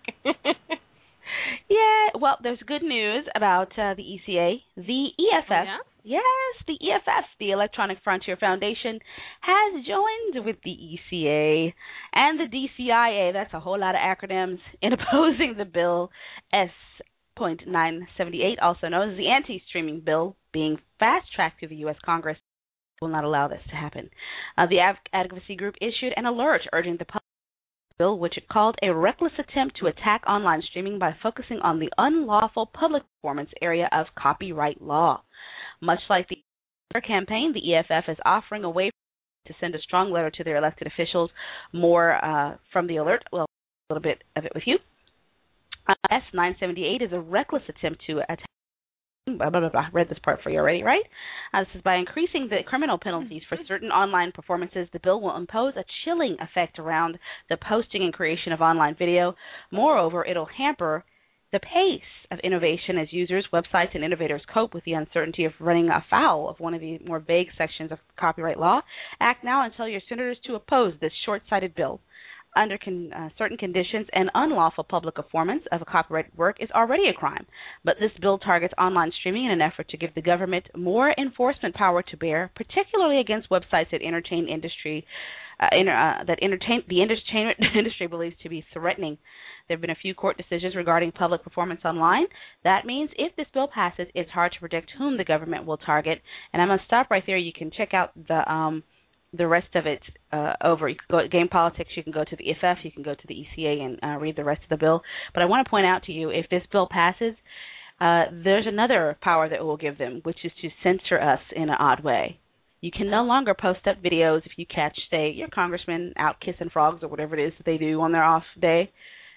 Yeah, well, there's good news about uh, the E C A. The E F F, oh, yeah? yes, the E F F, the Electronic Frontier Foundation, has joined with the E C A and the D C I A, that's a whole lot of acronyms, in opposing the bill S nine seventy-eight, also known as the anti-streaming bill, being fast-tracked through the U S Congress. Will not allow this to happen. Uh, the advocacy group issued an alert urging the public bill, which it called a reckless attempt to attack online streaming by focusing on the unlawful public performance area of copyright law. Much like the campaign, the E F F is offering a way to send a strong letter to their elected officials. More uh, from the alert. Well, a little bit of it with you. Uh, S nine seventy-eight is a reckless attempt to attack. Blah, blah, blah, blah. I read this part for you already, right? Uh, this is by increasing the criminal penalties for certain online performances. The bill will impose a chilling effect around the posting and creation of online video. Moreover, it'll hamper the pace of innovation as users, websites, and innovators cope with the uncertainty of running afoul of one of the more vague sections of copyright law. Act now and tell your senators to oppose this short-sighted bill. Under con- uh, certain conditions, an unlawful public performance of a copyrighted work is already a crime. But this bill targets online streaming in an effort to give the government more enforcement power to bear, particularly against websites that entertain industry uh, inter- uh, that entertain the entertainment industry believes to be threatening. There have been a few court decisions regarding public performance online. That means if this bill passes, it's hard to predict whom the government will target. And I'm going to stop right there. You can check out the um, the rest of it uh, over. You can go to Game Politics, you can go to the E F F, you can go to the E C A and uh, read the rest of the bill. But I want to point out to you, if this bill passes, uh, there's another power that it will give them, which is to censor us in an odd way. You can no longer post up videos if you catch, say, your congressman out kissing frogs or whatever it is that they do on their off day.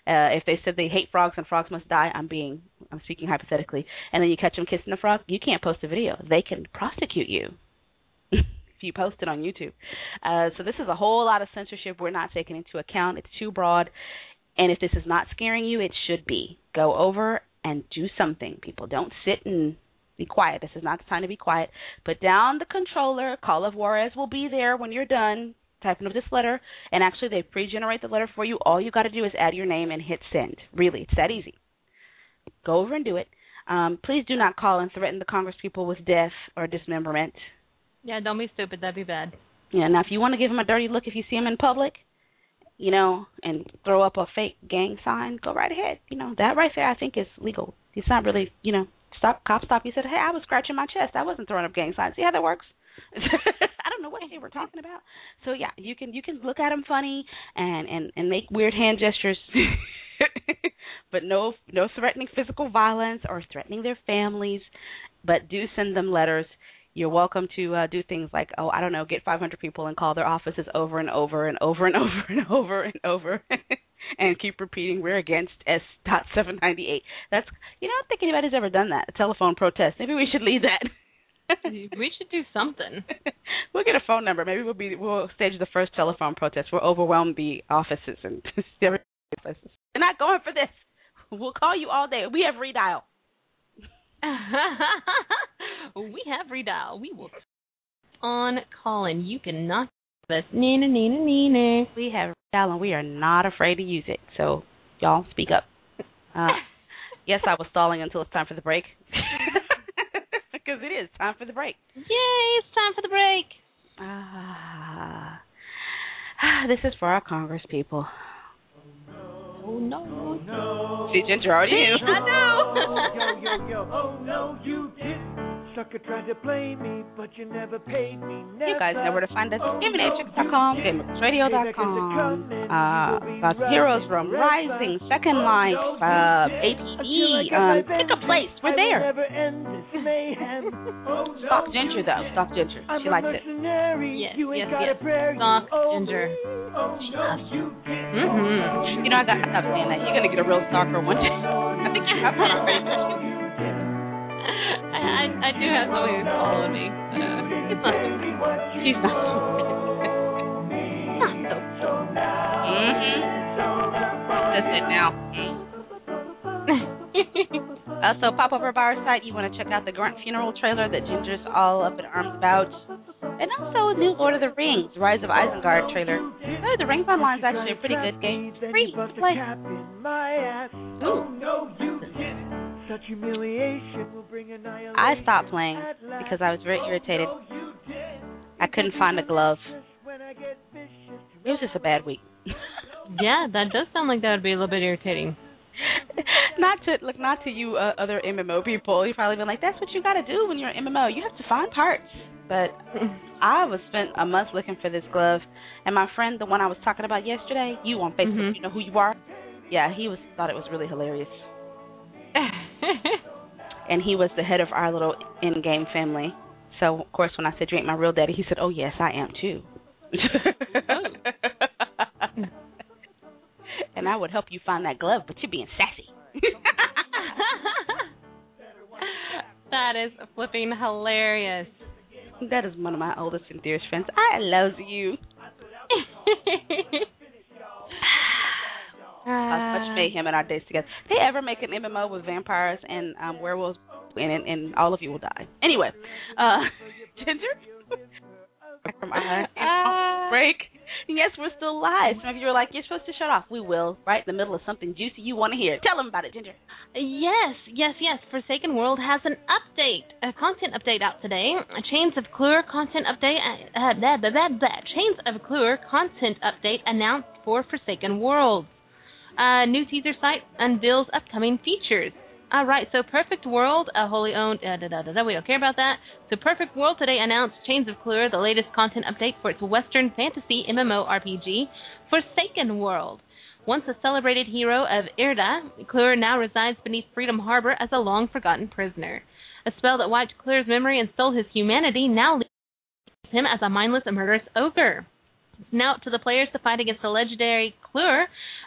Uh, if they said they hate frogs and frogs must die, I'm being, I'm speaking hypothetically, and then you catch them kissing a frog, you can't post a video. They can prosecute you if you post it on YouTube. Uh, so this is a whole lot of censorship we're not taking into account. It's too broad. And if this is not scaring you, it should be. Go over and do something, people. Don't sit and be quiet. This is not the time to be quiet. Put down the controller. Call of Juarez will be there when you're done typing up this letter. And actually, they pre-generate the letter for you. All you got to do is add your name and hit send. Really, it's that easy. Go over and do it. Um, please do not call and threaten the Congress people with death or dismemberment. Yeah, don't be stupid. That'd be bad. Yeah, now if you want to give them a dirty look if you see them in public, you know, and throw up a fake gang sign, go right ahead. You know, that right there I think is legal. It's not really, you know, stop, cop stop. You said, hey, I was scratching my chest. I wasn't throwing up gang signs. See how that works? I don't know what they were talking about. So, yeah, you can you can look at them funny and, and, and make weird hand gestures, but no no threatening physical violence or threatening their families, but do send them letters. You're welcome to uh, do things like, oh, I don't know, get five hundred people and call their offices over and over and over and over and over and over and keep repeating, we're against S seven ninety-eight. That's, you know, I don't think anybody's ever done that, a telephone protest. Maybe we should leave that. We should do something. We'll get a phone number. Maybe we'll be we'll stage the first telephone protest. We'll overwhelm the offices and every places. We're not going for this. We'll call you all day. We have redial. We have redial. We will on calling. You can knock us. Nina, Nina, Nina. We have redial and we are not afraid to use it. So y'all speak up. Uh, yes, I was stalling until it's time for the break. Because it is time for the break. Yay, it's time for the break. Ah, uh, this is for our Congress people. Oh, no. Oh, no. See, Ginger already knew. I know. Yo, yo, yo. Oh, no, you didn't. Sucker tried to play me, but you never paid me. Never. You guys know where to find us. Divination dot com, Game Radio dot com, uh, God's Heroes, Rome Rising, Second Life, uh, A P D, um, pick a place. We're there. Stalk Ginger, though. Stalk Ginger. She likes it. Yes, yes, yes. Stalk Ginger. She loves you. Mm-hmm. You know, I got to stop saying that. You're going to get a real stalker one day. I think you have one already. I, I, I do have somebody who's following me. Uh, it's not so bad. She's not so bad. Not so bad. Mm-hmm. That's it now. uh, so pop over by our site. You want to check out the Grunt funeral trailer that Ginger's all up in arms about. And also a new Lord of the Rings, Rise of Isengard trailer. Oh, the Rings Online is actually a pretty good game. It's free to play. Ooh. Such humiliation will bring I stopped playing because I was very irritated. I couldn't find a glove. It was just a bad week. Yeah, that does sound like that would be a little bit irritating. Not to look, not to you uh, other M M O people. You've probably been like, that's what you got to do when you're an M M O. You have to find parts. But I was spent a month looking for this glove, and my friend, the one I was talking about yesterday, you on Facebook, mm-hmm. You know who you are? Yeah, he was thought it was really hilarious. And he was the head of our little in-game family. So, of course, when I said, you ain't my real daddy, he said, oh, yes, I am, too. And I would help you find that glove, but you're being sassy. That is flipping hilarious. That is one of my oldest and dearest friends. I love you. Uh, much mayhem in our days together. If they ever make an M M O with vampires and um, werewolves, and, and, and all of you will die. Anyway, uh, Ginger, from our uh, break. Yes, we're still live. Some of you are like, you're supposed to shut off. We will, right in the middle of something juicy you want to hear. Tell them about it, Ginger. Yes, yes, yes. Forsaken World has an update, a content update out today. Chains of Clure content update. Uh, blah, blah, blah, blah. Chains of Clure content update announced for Forsaken World. Uh, new teaser site unveils upcoming features. All right, so Perfect World, a wholly owned, uh, da, da, da, da, we don't care about that. So Perfect World today announced Chains of Clure, the latest content update for its Western fantasy M M O R P G, Forsaken World. Once a celebrated hero of Irda, Clure now resides beneath Freedom Harbor as a long-forgotten prisoner. A spell that wiped Clure's memory and stole his humanity now leaves him as a mindless and murderous ogre. It's now up to the players to fight against the legendary Clure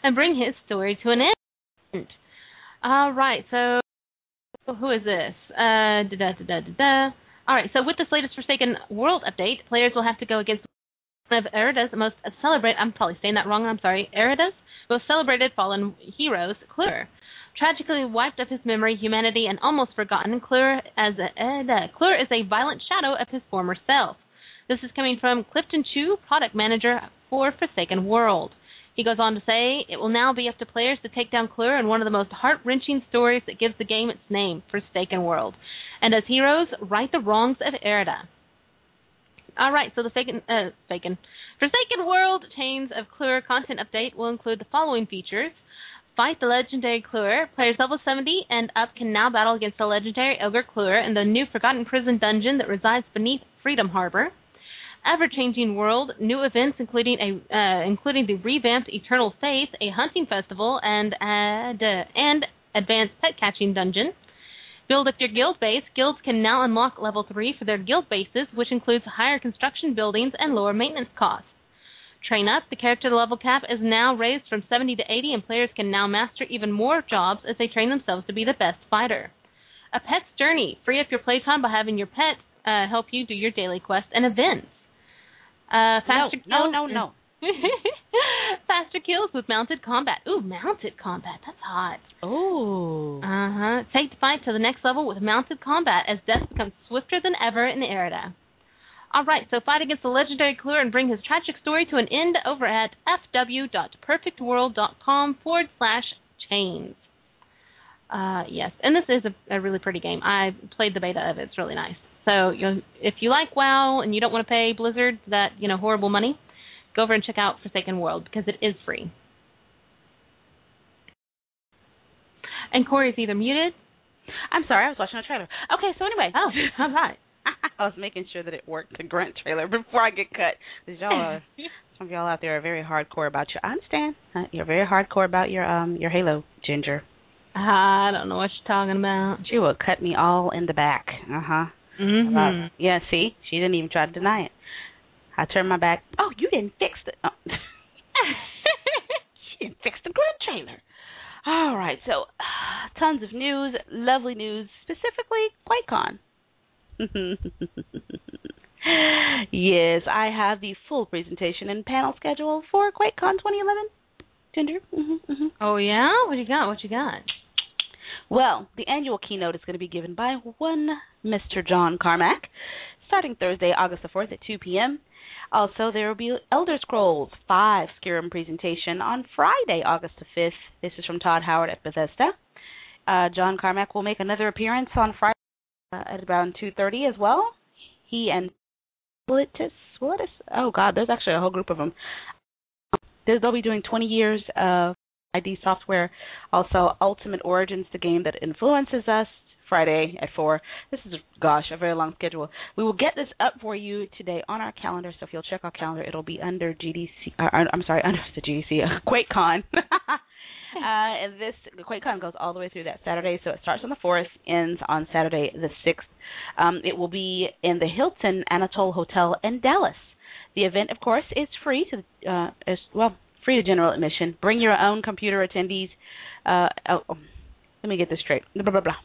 and bring his story to an end. All right, so who is this? Uh, da da da da da da. All right, so with this latest Forsaken World update, players will have to go against one of Erida's most celebrated, I'm probably saying that wrong, I'm sorry, Erida's most celebrated fallen heroes, Clur. Tragically wiped of his memory, humanity, and almost forgotten, Clur, as a, uh, Clur is a violent shadow of his former self. This is coming from Clifton Chu, product manager for Forsaken World. He goes on to say, it will now be up to players to take down Clur in one of the most heart-wrenching stories that gives the game its name, Forsaken World, and as heroes, right the wrongs of Erida. All right, so the Forsaken, uh, Forsaken, Forsaken World Chains of Clur content update will include the following features. Fight the legendary Clur. Players level seventy and up can now battle against the legendary Ogre Clur in the new Forgotten Prison dungeon that resides beneath Freedom Harbor. Ever-changing world, new events including a uh, including the revamped Eternal Faith, a hunting festival, and ad, uh, and advanced pet catching dungeon. Build up your guild base. Guilds can now unlock level three for their guild bases, which includes higher construction buildings and lower maintenance costs. Train up. The character level cap is now raised from seventy to eighty, and players can now master even more jobs as they train themselves to be the best fighter. A pet's journey. Free up your playtime by having your pet uh, help you do your daily quests and events. Uh, faster no, kills. no, no, no. Faster kills with mounted combat. Ooh, mounted combat. That's hot. Ooh. Uh-huh. Take the fight to the next level with mounted combat as death becomes swifter than ever in Erida. All right, so fight against the legendary Clur and bring his tragic story to an end over at fw.perfectworld.com forward slash chains. Uh, yes, and this is a, a really pretty game. I played the beta of it. It's really nice. So you know, if you like WoW and you don't want to pay Blizzard that, you know, horrible money, go over and check out Forsaken World because it is free. And Corey's either muted. I'm sorry, I was watching a trailer. Okay, so anyway. Oh, all right. I was making sure that it worked, the grunt trailer, before I get cut. Because y'all are, some of y'all out there are very hardcore about your, I understand, uh, you're very hardcore about your um your Halo, Ginger. I don't know what you're talking about. She will cut me all in the back. Uh-huh. Mm-hmm. About, yeah, see? She didn't even try to deny it. I turned my back. Oh, you didn't fix the... Oh. She didn't fix the grunt trailer. All right, so uh, tons of news, lovely news, specifically QuakeCon. Yes, I have the full presentation and panel schedule for QuakeCon twenty eleven. Ginger? Mm-hmm, mm-hmm. Oh, yeah? What you got? What you got? Well, the annual keynote is going to be given by one Mister John Carmack, starting Thursday, August the fourth at two p.m. Also, there will be Elder Scrolls five Skyrim presentation on Friday, August the fifth. This is from Todd Howard at Bethesda. Uh, John Carmack will make another appearance on Friday uh, at around two thirty as well. He and Willitus, Willitus, oh God, there's actually a whole group of them. They'll be doing twenty years of I D software. Also, Ultimate Origins, the game that influences us, Friday at four. This is, gosh, a very long schedule. We will get this up for you today on our calendar, so if you'll check our calendar, it'll be under G D C, uh, I'm sorry, under the G D C, uh, QuakeCon. uh, and this, QuakeCon goes all the way through that Saturday, so it starts on the fourth, ends on Saturday the sixth. Um, it will be in the Hilton Anatole Hotel in Dallas. The event, of course, is free to, uh, is, well, free to general admission. Bring your own computer attendees. Uh, oh, let me get this straight. Blah, blah, blah.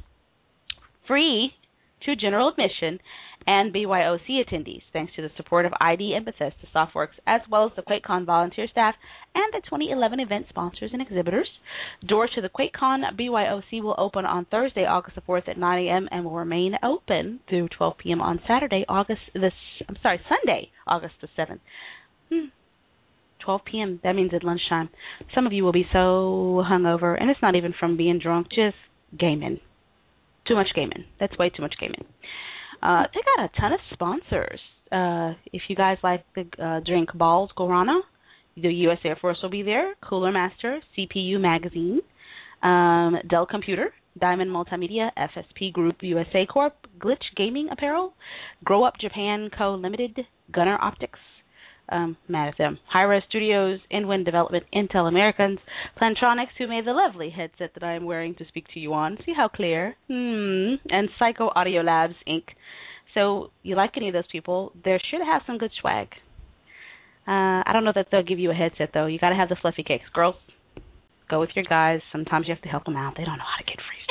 Free to general admission and B Y O C attendees, thanks to the support of I D and Bethesda Softworks, as well as the QuakeCon volunteer staff and the twenty eleven event sponsors and exhibitors. Doors to the QuakeCon B Y O C will open on Thursday, August the fourth at nine a.m. and will remain open through twelve p.m. on Saturday, August the I'm sorry, Sunday, August the seventh. Hmm. twelve p.m. That means at lunchtime. Some of you will be so hungover, and it's not even from being drunk, just gaming. Too much gaming. That's way too much gaming. Uh, they got a ton of sponsors. Uh, if you guys like the uh, drink Balls Guarana, the U S Air Force will be there. Cooler Master, C P U Magazine, um, Dell Computer, Diamond Multimedia, F S P Group U S A Corp, Glitch Gaming Apparel, Grow Up Japan Co. Limited, Gunner Optics, Um, mad at them. Hi-Res Studios, InWind Development, Intel Americans, Plantronics, who made the lovely headset that I am wearing to speak to you on. See how clear? Hmm. And Psycho Audio Labs, Incorporated. So, you like any of those people, they should have some good swag. Uh, I don't know that they'll give you a headset, though. You got to have the fluffy cakes. Girls, Go with your guys. Sometimes you have to help them out. They don't know how to get free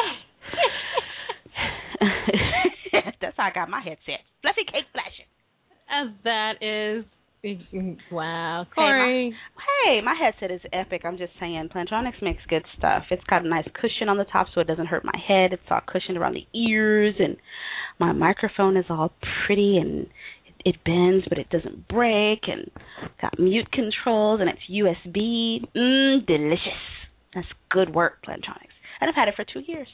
stuff. That's how I got my headset. Fluffy cake flashing. As that is, wow, Corey. Hey my, hey, my headset is epic. I'm just saying, Plantronics makes good stuff. It's got a nice cushion on the top so it doesn't hurt my head. It's all cushioned around the ears, and my microphone is all pretty, and it bends, but it doesn't break, and got mute controls, and it's U S B. Mmm, delicious. That's good work, Plantronics. And I've had it for two years.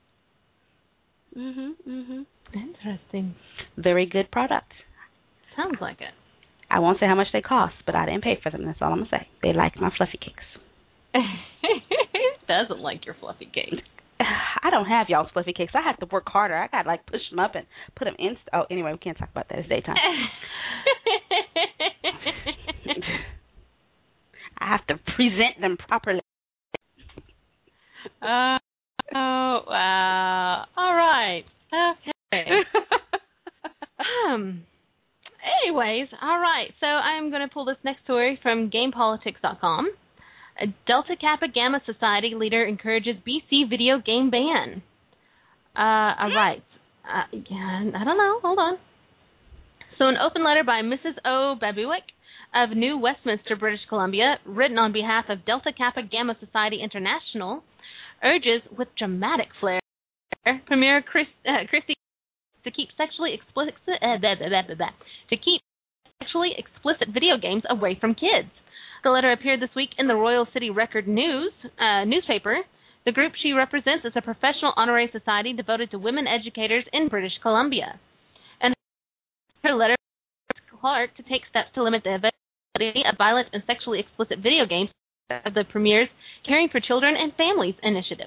Mhm, mhm. Interesting. Very good product. Sounds like it. I won't say how much they cost, but I didn't pay for them. That's all I'm gonna say. They like my fluffy cakes. Who doesn't like your fluffy cake? I don't have y'all's fluffy cakes. I have to work harder. I got to like push them up and put them in. Oh, anyway, we can't talk about that. It's daytime. I have to present them properly. Uh, oh, wow. All right. Okay. um. Anyways, all right. So I'm going to pull this next story from Game Politics dot com. A Delta Kappa Gamma Society leader encourages B C video game ban. Uh, all right. Uh, yeah, I don't know. Hold on. So an open letter by Missus O. Babuik of New Westminster, British Columbia, written on behalf of Delta Kappa Gamma Society International, urges, with dramatic flair, Premier Chris, uh, Christy to keep sexually explicit uh, blah, blah, blah, blah, blah, to keep sexually explicit video games away from kids. The letter appeared this week in the Royal City Record News uh, newspaper. The group she represents is a professional honorary society devoted to women educators in British Columbia. And her letter urged Clark to take steps to limit the availability of violent and sexually explicit video games of the Premier's Caring for Children and Families initiative.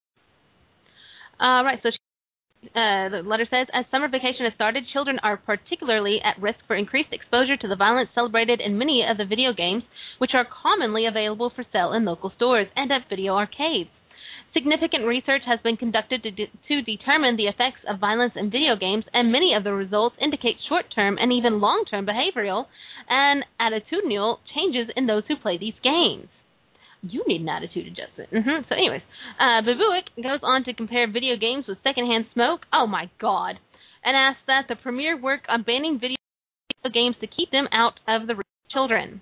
All right, so she Uh, the letter says, as summer vacation has started, children are particularly at risk for increased exposure to the violence celebrated in many of the video games, which are commonly available for sale in local stores and at video arcades. Significant research has been conducted to, de- to determine the effects of violence in video games, and many of the results indicate short-term and even long-term behavioral and attitudinal changes in those who play these games. You need an attitude adjustment. Mm-hmm. So anyways, uh, Babuik goes on to compare video games with secondhand smoke. Oh, my God. And asks that the Premier work on banning video games to keep them out of the reach of children.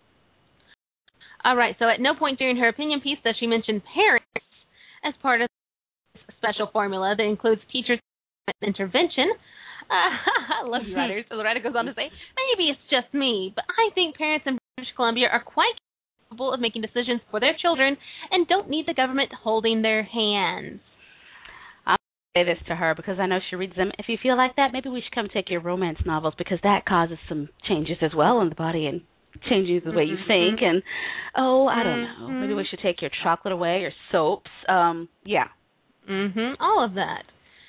All right, so at no point during her opinion piece does she mention parents as part of this special formula that includes teachers' intervention. Uh, I love you, writers. So the writer goes on to say, maybe it's just me, but I think parents in British Columbia are quite of making decisions for their children and don't need the government holding their hands. I'll say this to her because I know she reads them. If you feel like that, maybe we should come take your romance novels because that causes some changes as well in the body and changes the way you think. And, oh, I don't know. Mm-hmm. Maybe we should take your chocolate away or soaps. Um, yeah. Mm-hmm. All of that.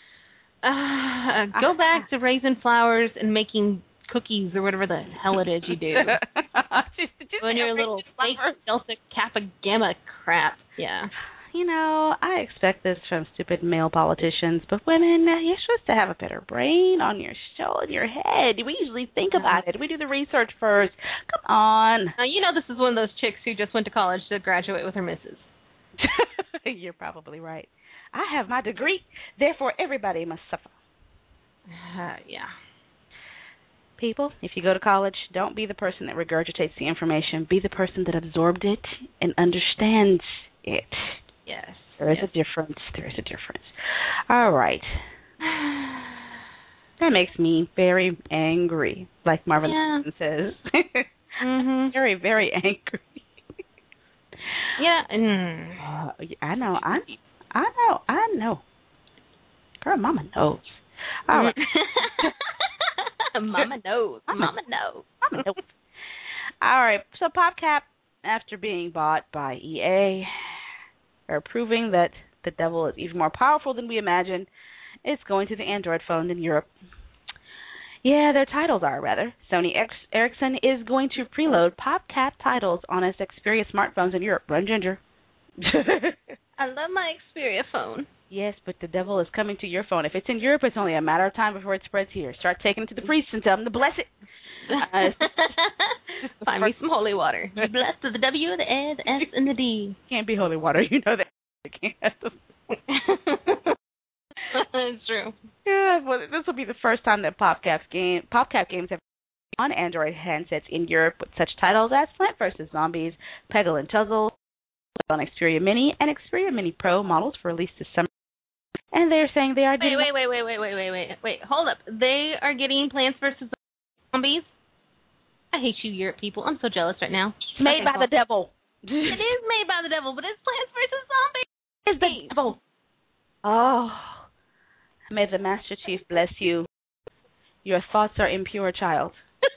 Uh, go back to raising flowers and making cookies or whatever the hell it is you do. just, just when you're a little fake Delta Kappa Gamma crap. Yeah. You know, I expect this from stupid male politicians, but women, uh, you're supposed to have a better brain on your show, in your head. We usually think about it. We do the research first. Come on. Now, you know this is one of those chicks who just went to college to graduate with her missus. You're probably right. I have my degree, therefore everybody must suffer. Uh, yeah. People, if you go to college, don't be the person that regurgitates the information. Be the person that absorbed it and understands it. Yes. There is yes. a difference. There is a difference. All right. That makes me very angry, like Marvin yeah. says. mm-hmm. Very, very angry. yeah. Mm. Uh, I know. I, I know. I know. Girl, Mama knows. All right. Mama knows. Mama, Mama knows. Mama knows. All right. So PopCap, after being bought by E A, are proving that the devil is even more powerful than we imagined. It's going to the Android phone in Europe. Yeah, their titles are, rather. Sony Ericsson is going to preload PopCap titles on its Xperia smartphones in Europe. Run, Ginger. I love my Xperia phone. Yes, but the devil is coming to your phone. If it's in Europe, it's only a matter of time before it spreads here. Start taking it to the priest and tell them to bless it. Uh, Find me some holy water. Blessed with the W, the A, the S, and the D. Can't be holy water. You know that. It can't. It's true. Yeah, well, this will be the first time that PopCap game PopCap games have on Android handsets in Europe with such titles as Plant versus. Zombies, Peggle and Tuzzle, on Xperia Mini and Xperia Mini Pro models for release this summer. And they're saying they are doing... Wait, wait, wait, wait, wait, wait, wait, wait. Hold up. They are getting Plants versus. Zombies? I hate you Europe people. I'm so jealous right now. Made by the devil. It is made by the devil, but it's Plants versus. Zombies. It's the devil. Oh. May the Master Chief bless you. Your thoughts are impure, child.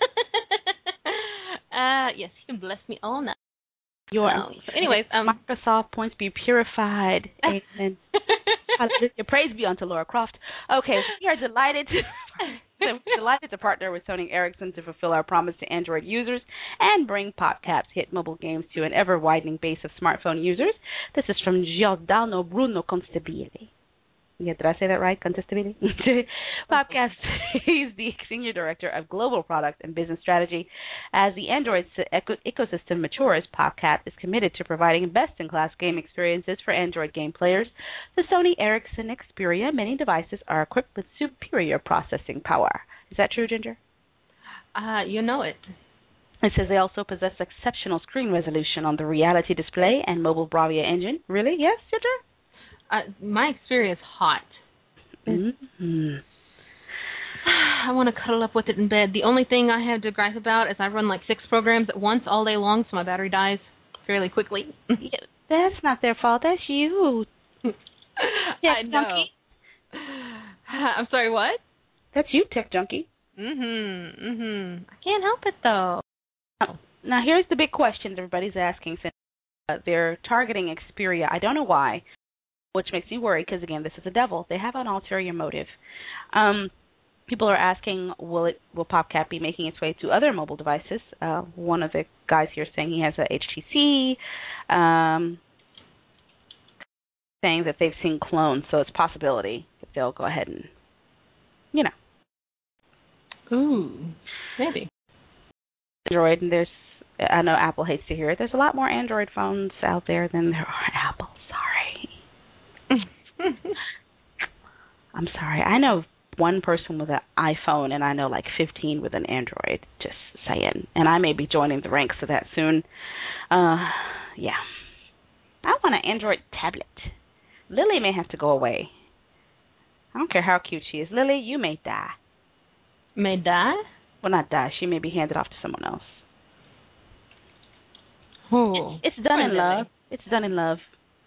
uh, yes, he can bless me all night. Your um, so anyways, um, Microsoft points be purified. Amen. Hallelujah. Praise be unto Laura Croft. Okay, we are delighted to we're delighted to partner with Sony Ericsson to fulfill our promise to Android users and bring PopCap's hit mobile games to an ever-widening base of smartphone users. This is from Giordano Bruno Constabile. Yeah, did I say that right? Contestability? PopCap, he's the Senior Director of Global Product and Business Strategy. As the Android eco- ecosystem matures, PopCap is committed to providing best-in-class game experiences for Android game players. The Sony Ericsson Xperia Mini devices are equipped with superior processing power. Is that true, Ginger? Uh, you know it. It says they also possess exceptional screen resolution on the Reality Display and mobile Bravia engine. Really? Yes, Ginger? Uh, my Xperia is hot. Mm-hmm. I want to cuddle up with it in bed. The only thing I have to gripe about is I run like six programs at once all day long, so my battery dies fairly quickly. Yeah, that's not their fault. That's you. I know. Junkie. I'm sorry, what? That's you, tech junkie. Mm-hmm. Mm-hmm. I can't help it, though. Oh. Now, here's the big question everybody's asking. Since uh, they're targeting Xperia, I don't know why, which makes me worry because, again, this is the devil. They have an ulterior motive. Um, people are asking, will it will PopCap be making its way to other mobile devices? Uh, one of the guys here is saying he has a H T C, um, saying that they've seen clones, so it's a possibility that they'll go ahead and, you know. Ooh, maybe. Android, and there's, I know Apple hates to hear it, there's a lot more Android phones out there than there are Apple. Sorry. I'm sorry. I know one person with an iPhone, and I know like fifteen with an Android. Just saying. And I may be joining the ranks of that soon. Uh, yeah. I want an Android tablet. Lily may have to go away. I don't care how cute she is. Lily, you may die. May die? Well, not die. She may be handed off to someone else. Oh, it's, it's done in Lily. love. It's done in love.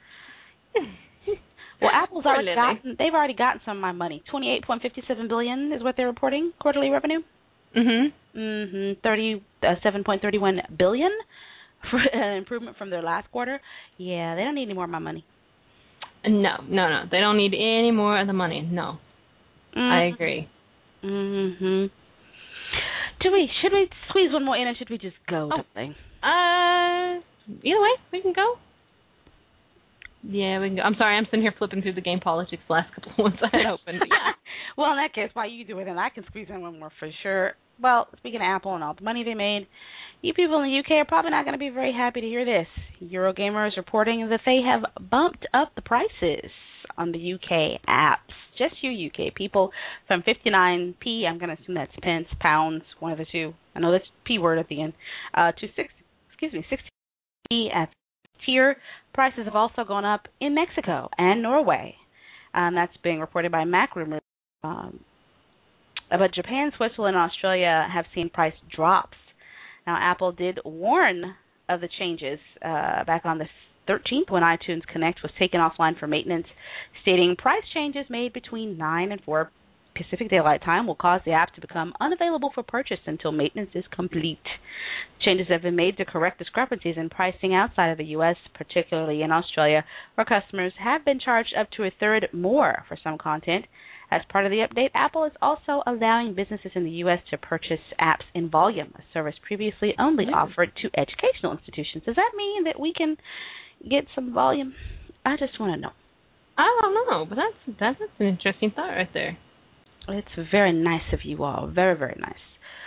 Well, Apple's Poor already Lily. gotten, they've already gotten some of my money. twenty-eight point five seven billion dollars is what they're reporting, quarterly revenue. Mm-hmm. Mm-hmm. thirty-seven point three one billion dollars for an improvement from their last quarter. Yeah, they don't need any more of my money. No, no, no. They don't need any more of the money. No. Mm-hmm. I agree. Mm-hmm. Do we, should we squeeze one more in, or should we just go? Oh. Uh, either way, we can go. Yeah, we can go. I'm sorry, I'm sitting here flipping through the game politics the last couple of ones I had opened. Yeah. Well, in that case, while you do it, and I can squeeze in one more for sure. Well, speaking of Apple and all the money they made, you people in the U K are probably not going to be very happy to hear this. Eurogamer is reporting that they have bumped up the prices on the U K apps. Just you U K people, from fifty-nine p, I'm going to assume that's pence, pounds, one of the two. I know that's P word at the end, uh, to six, excuse me, sixty p at tier. Prices have also gone up in Mexico and Norway. Um, that's being reported by MacRumors. Um, but Japan, Switzerland, and Australia have seen price drops. Now, Apple did warn of the changes uh, back on the thirteenth when iTunes Connect was taken offline for maintenance, stating price changes made between nine and four Pacific Daylight Time will cause the app to become unavailable for purchase until maintenance is complete. Changes have been made to correct discrepancies in pricing outside of the U S, particularly in Australia, where customers have been charged up to a third more for some content. As part of the update, Apple is also allowing businesses in the U S to purchase apps in volume, a service previously only mm. offered to educational institutions. Does that mean that we can get some volume? I just want to know. I don't know, but that's, that's an interesting thought right there. It's very nice of you all. Very, very nice.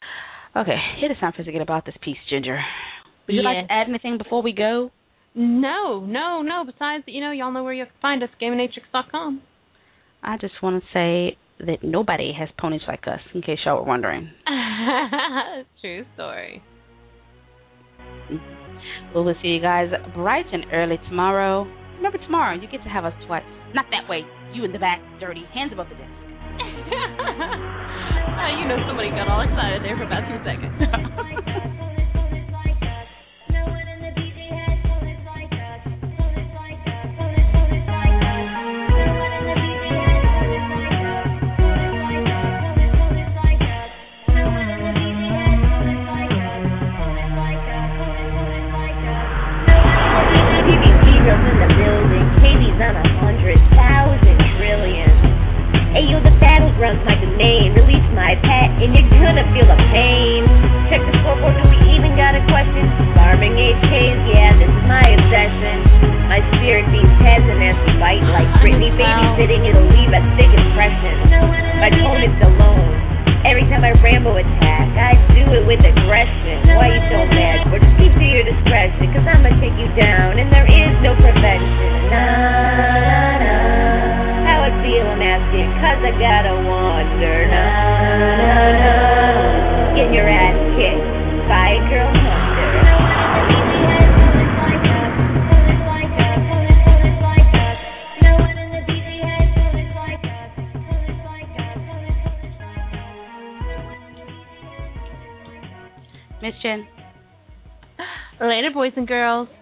Okay, it is time for us to get about this piece, Ginger. Would you Yes. like to add anything before we go? No, no, no. Besides, you know, y'all know where you can find us, gaminatrix dot com. I just want to say that nobody has ponies like us, in case y'all were wondering. True story. Well, we'll see you guys bright and early tomorrow. Remember, tomorrow you get to have us twice. Not that way. You in the back, dirty, hands above the desk. Uh, you know somebody got all excited there for about two seconds. P B C girls in the building. K D's on a hundred thousand trillion. Ayo, the battlegrounds my domain. Release my pet and you're gonna feel the pain. Check the scoreboard, do we even got a question? Farming H Ks, yeah, this is my obsession. My spirit beats heads and nasty bite like Britney babysitting, it'll leave a thick impression. My tone is alone. Every time I rambo attack, I do it with aggression. Why you so mad? Or just keep to your discretion, cause I'ma take you down and there is no prevention. Nah, nah, nah. How I feel, I'm asking, cause I gotta wonder. Nah, nah, nah. Getting your ass kicked by a girl hunter. Miss Jen. Later, boys and girls.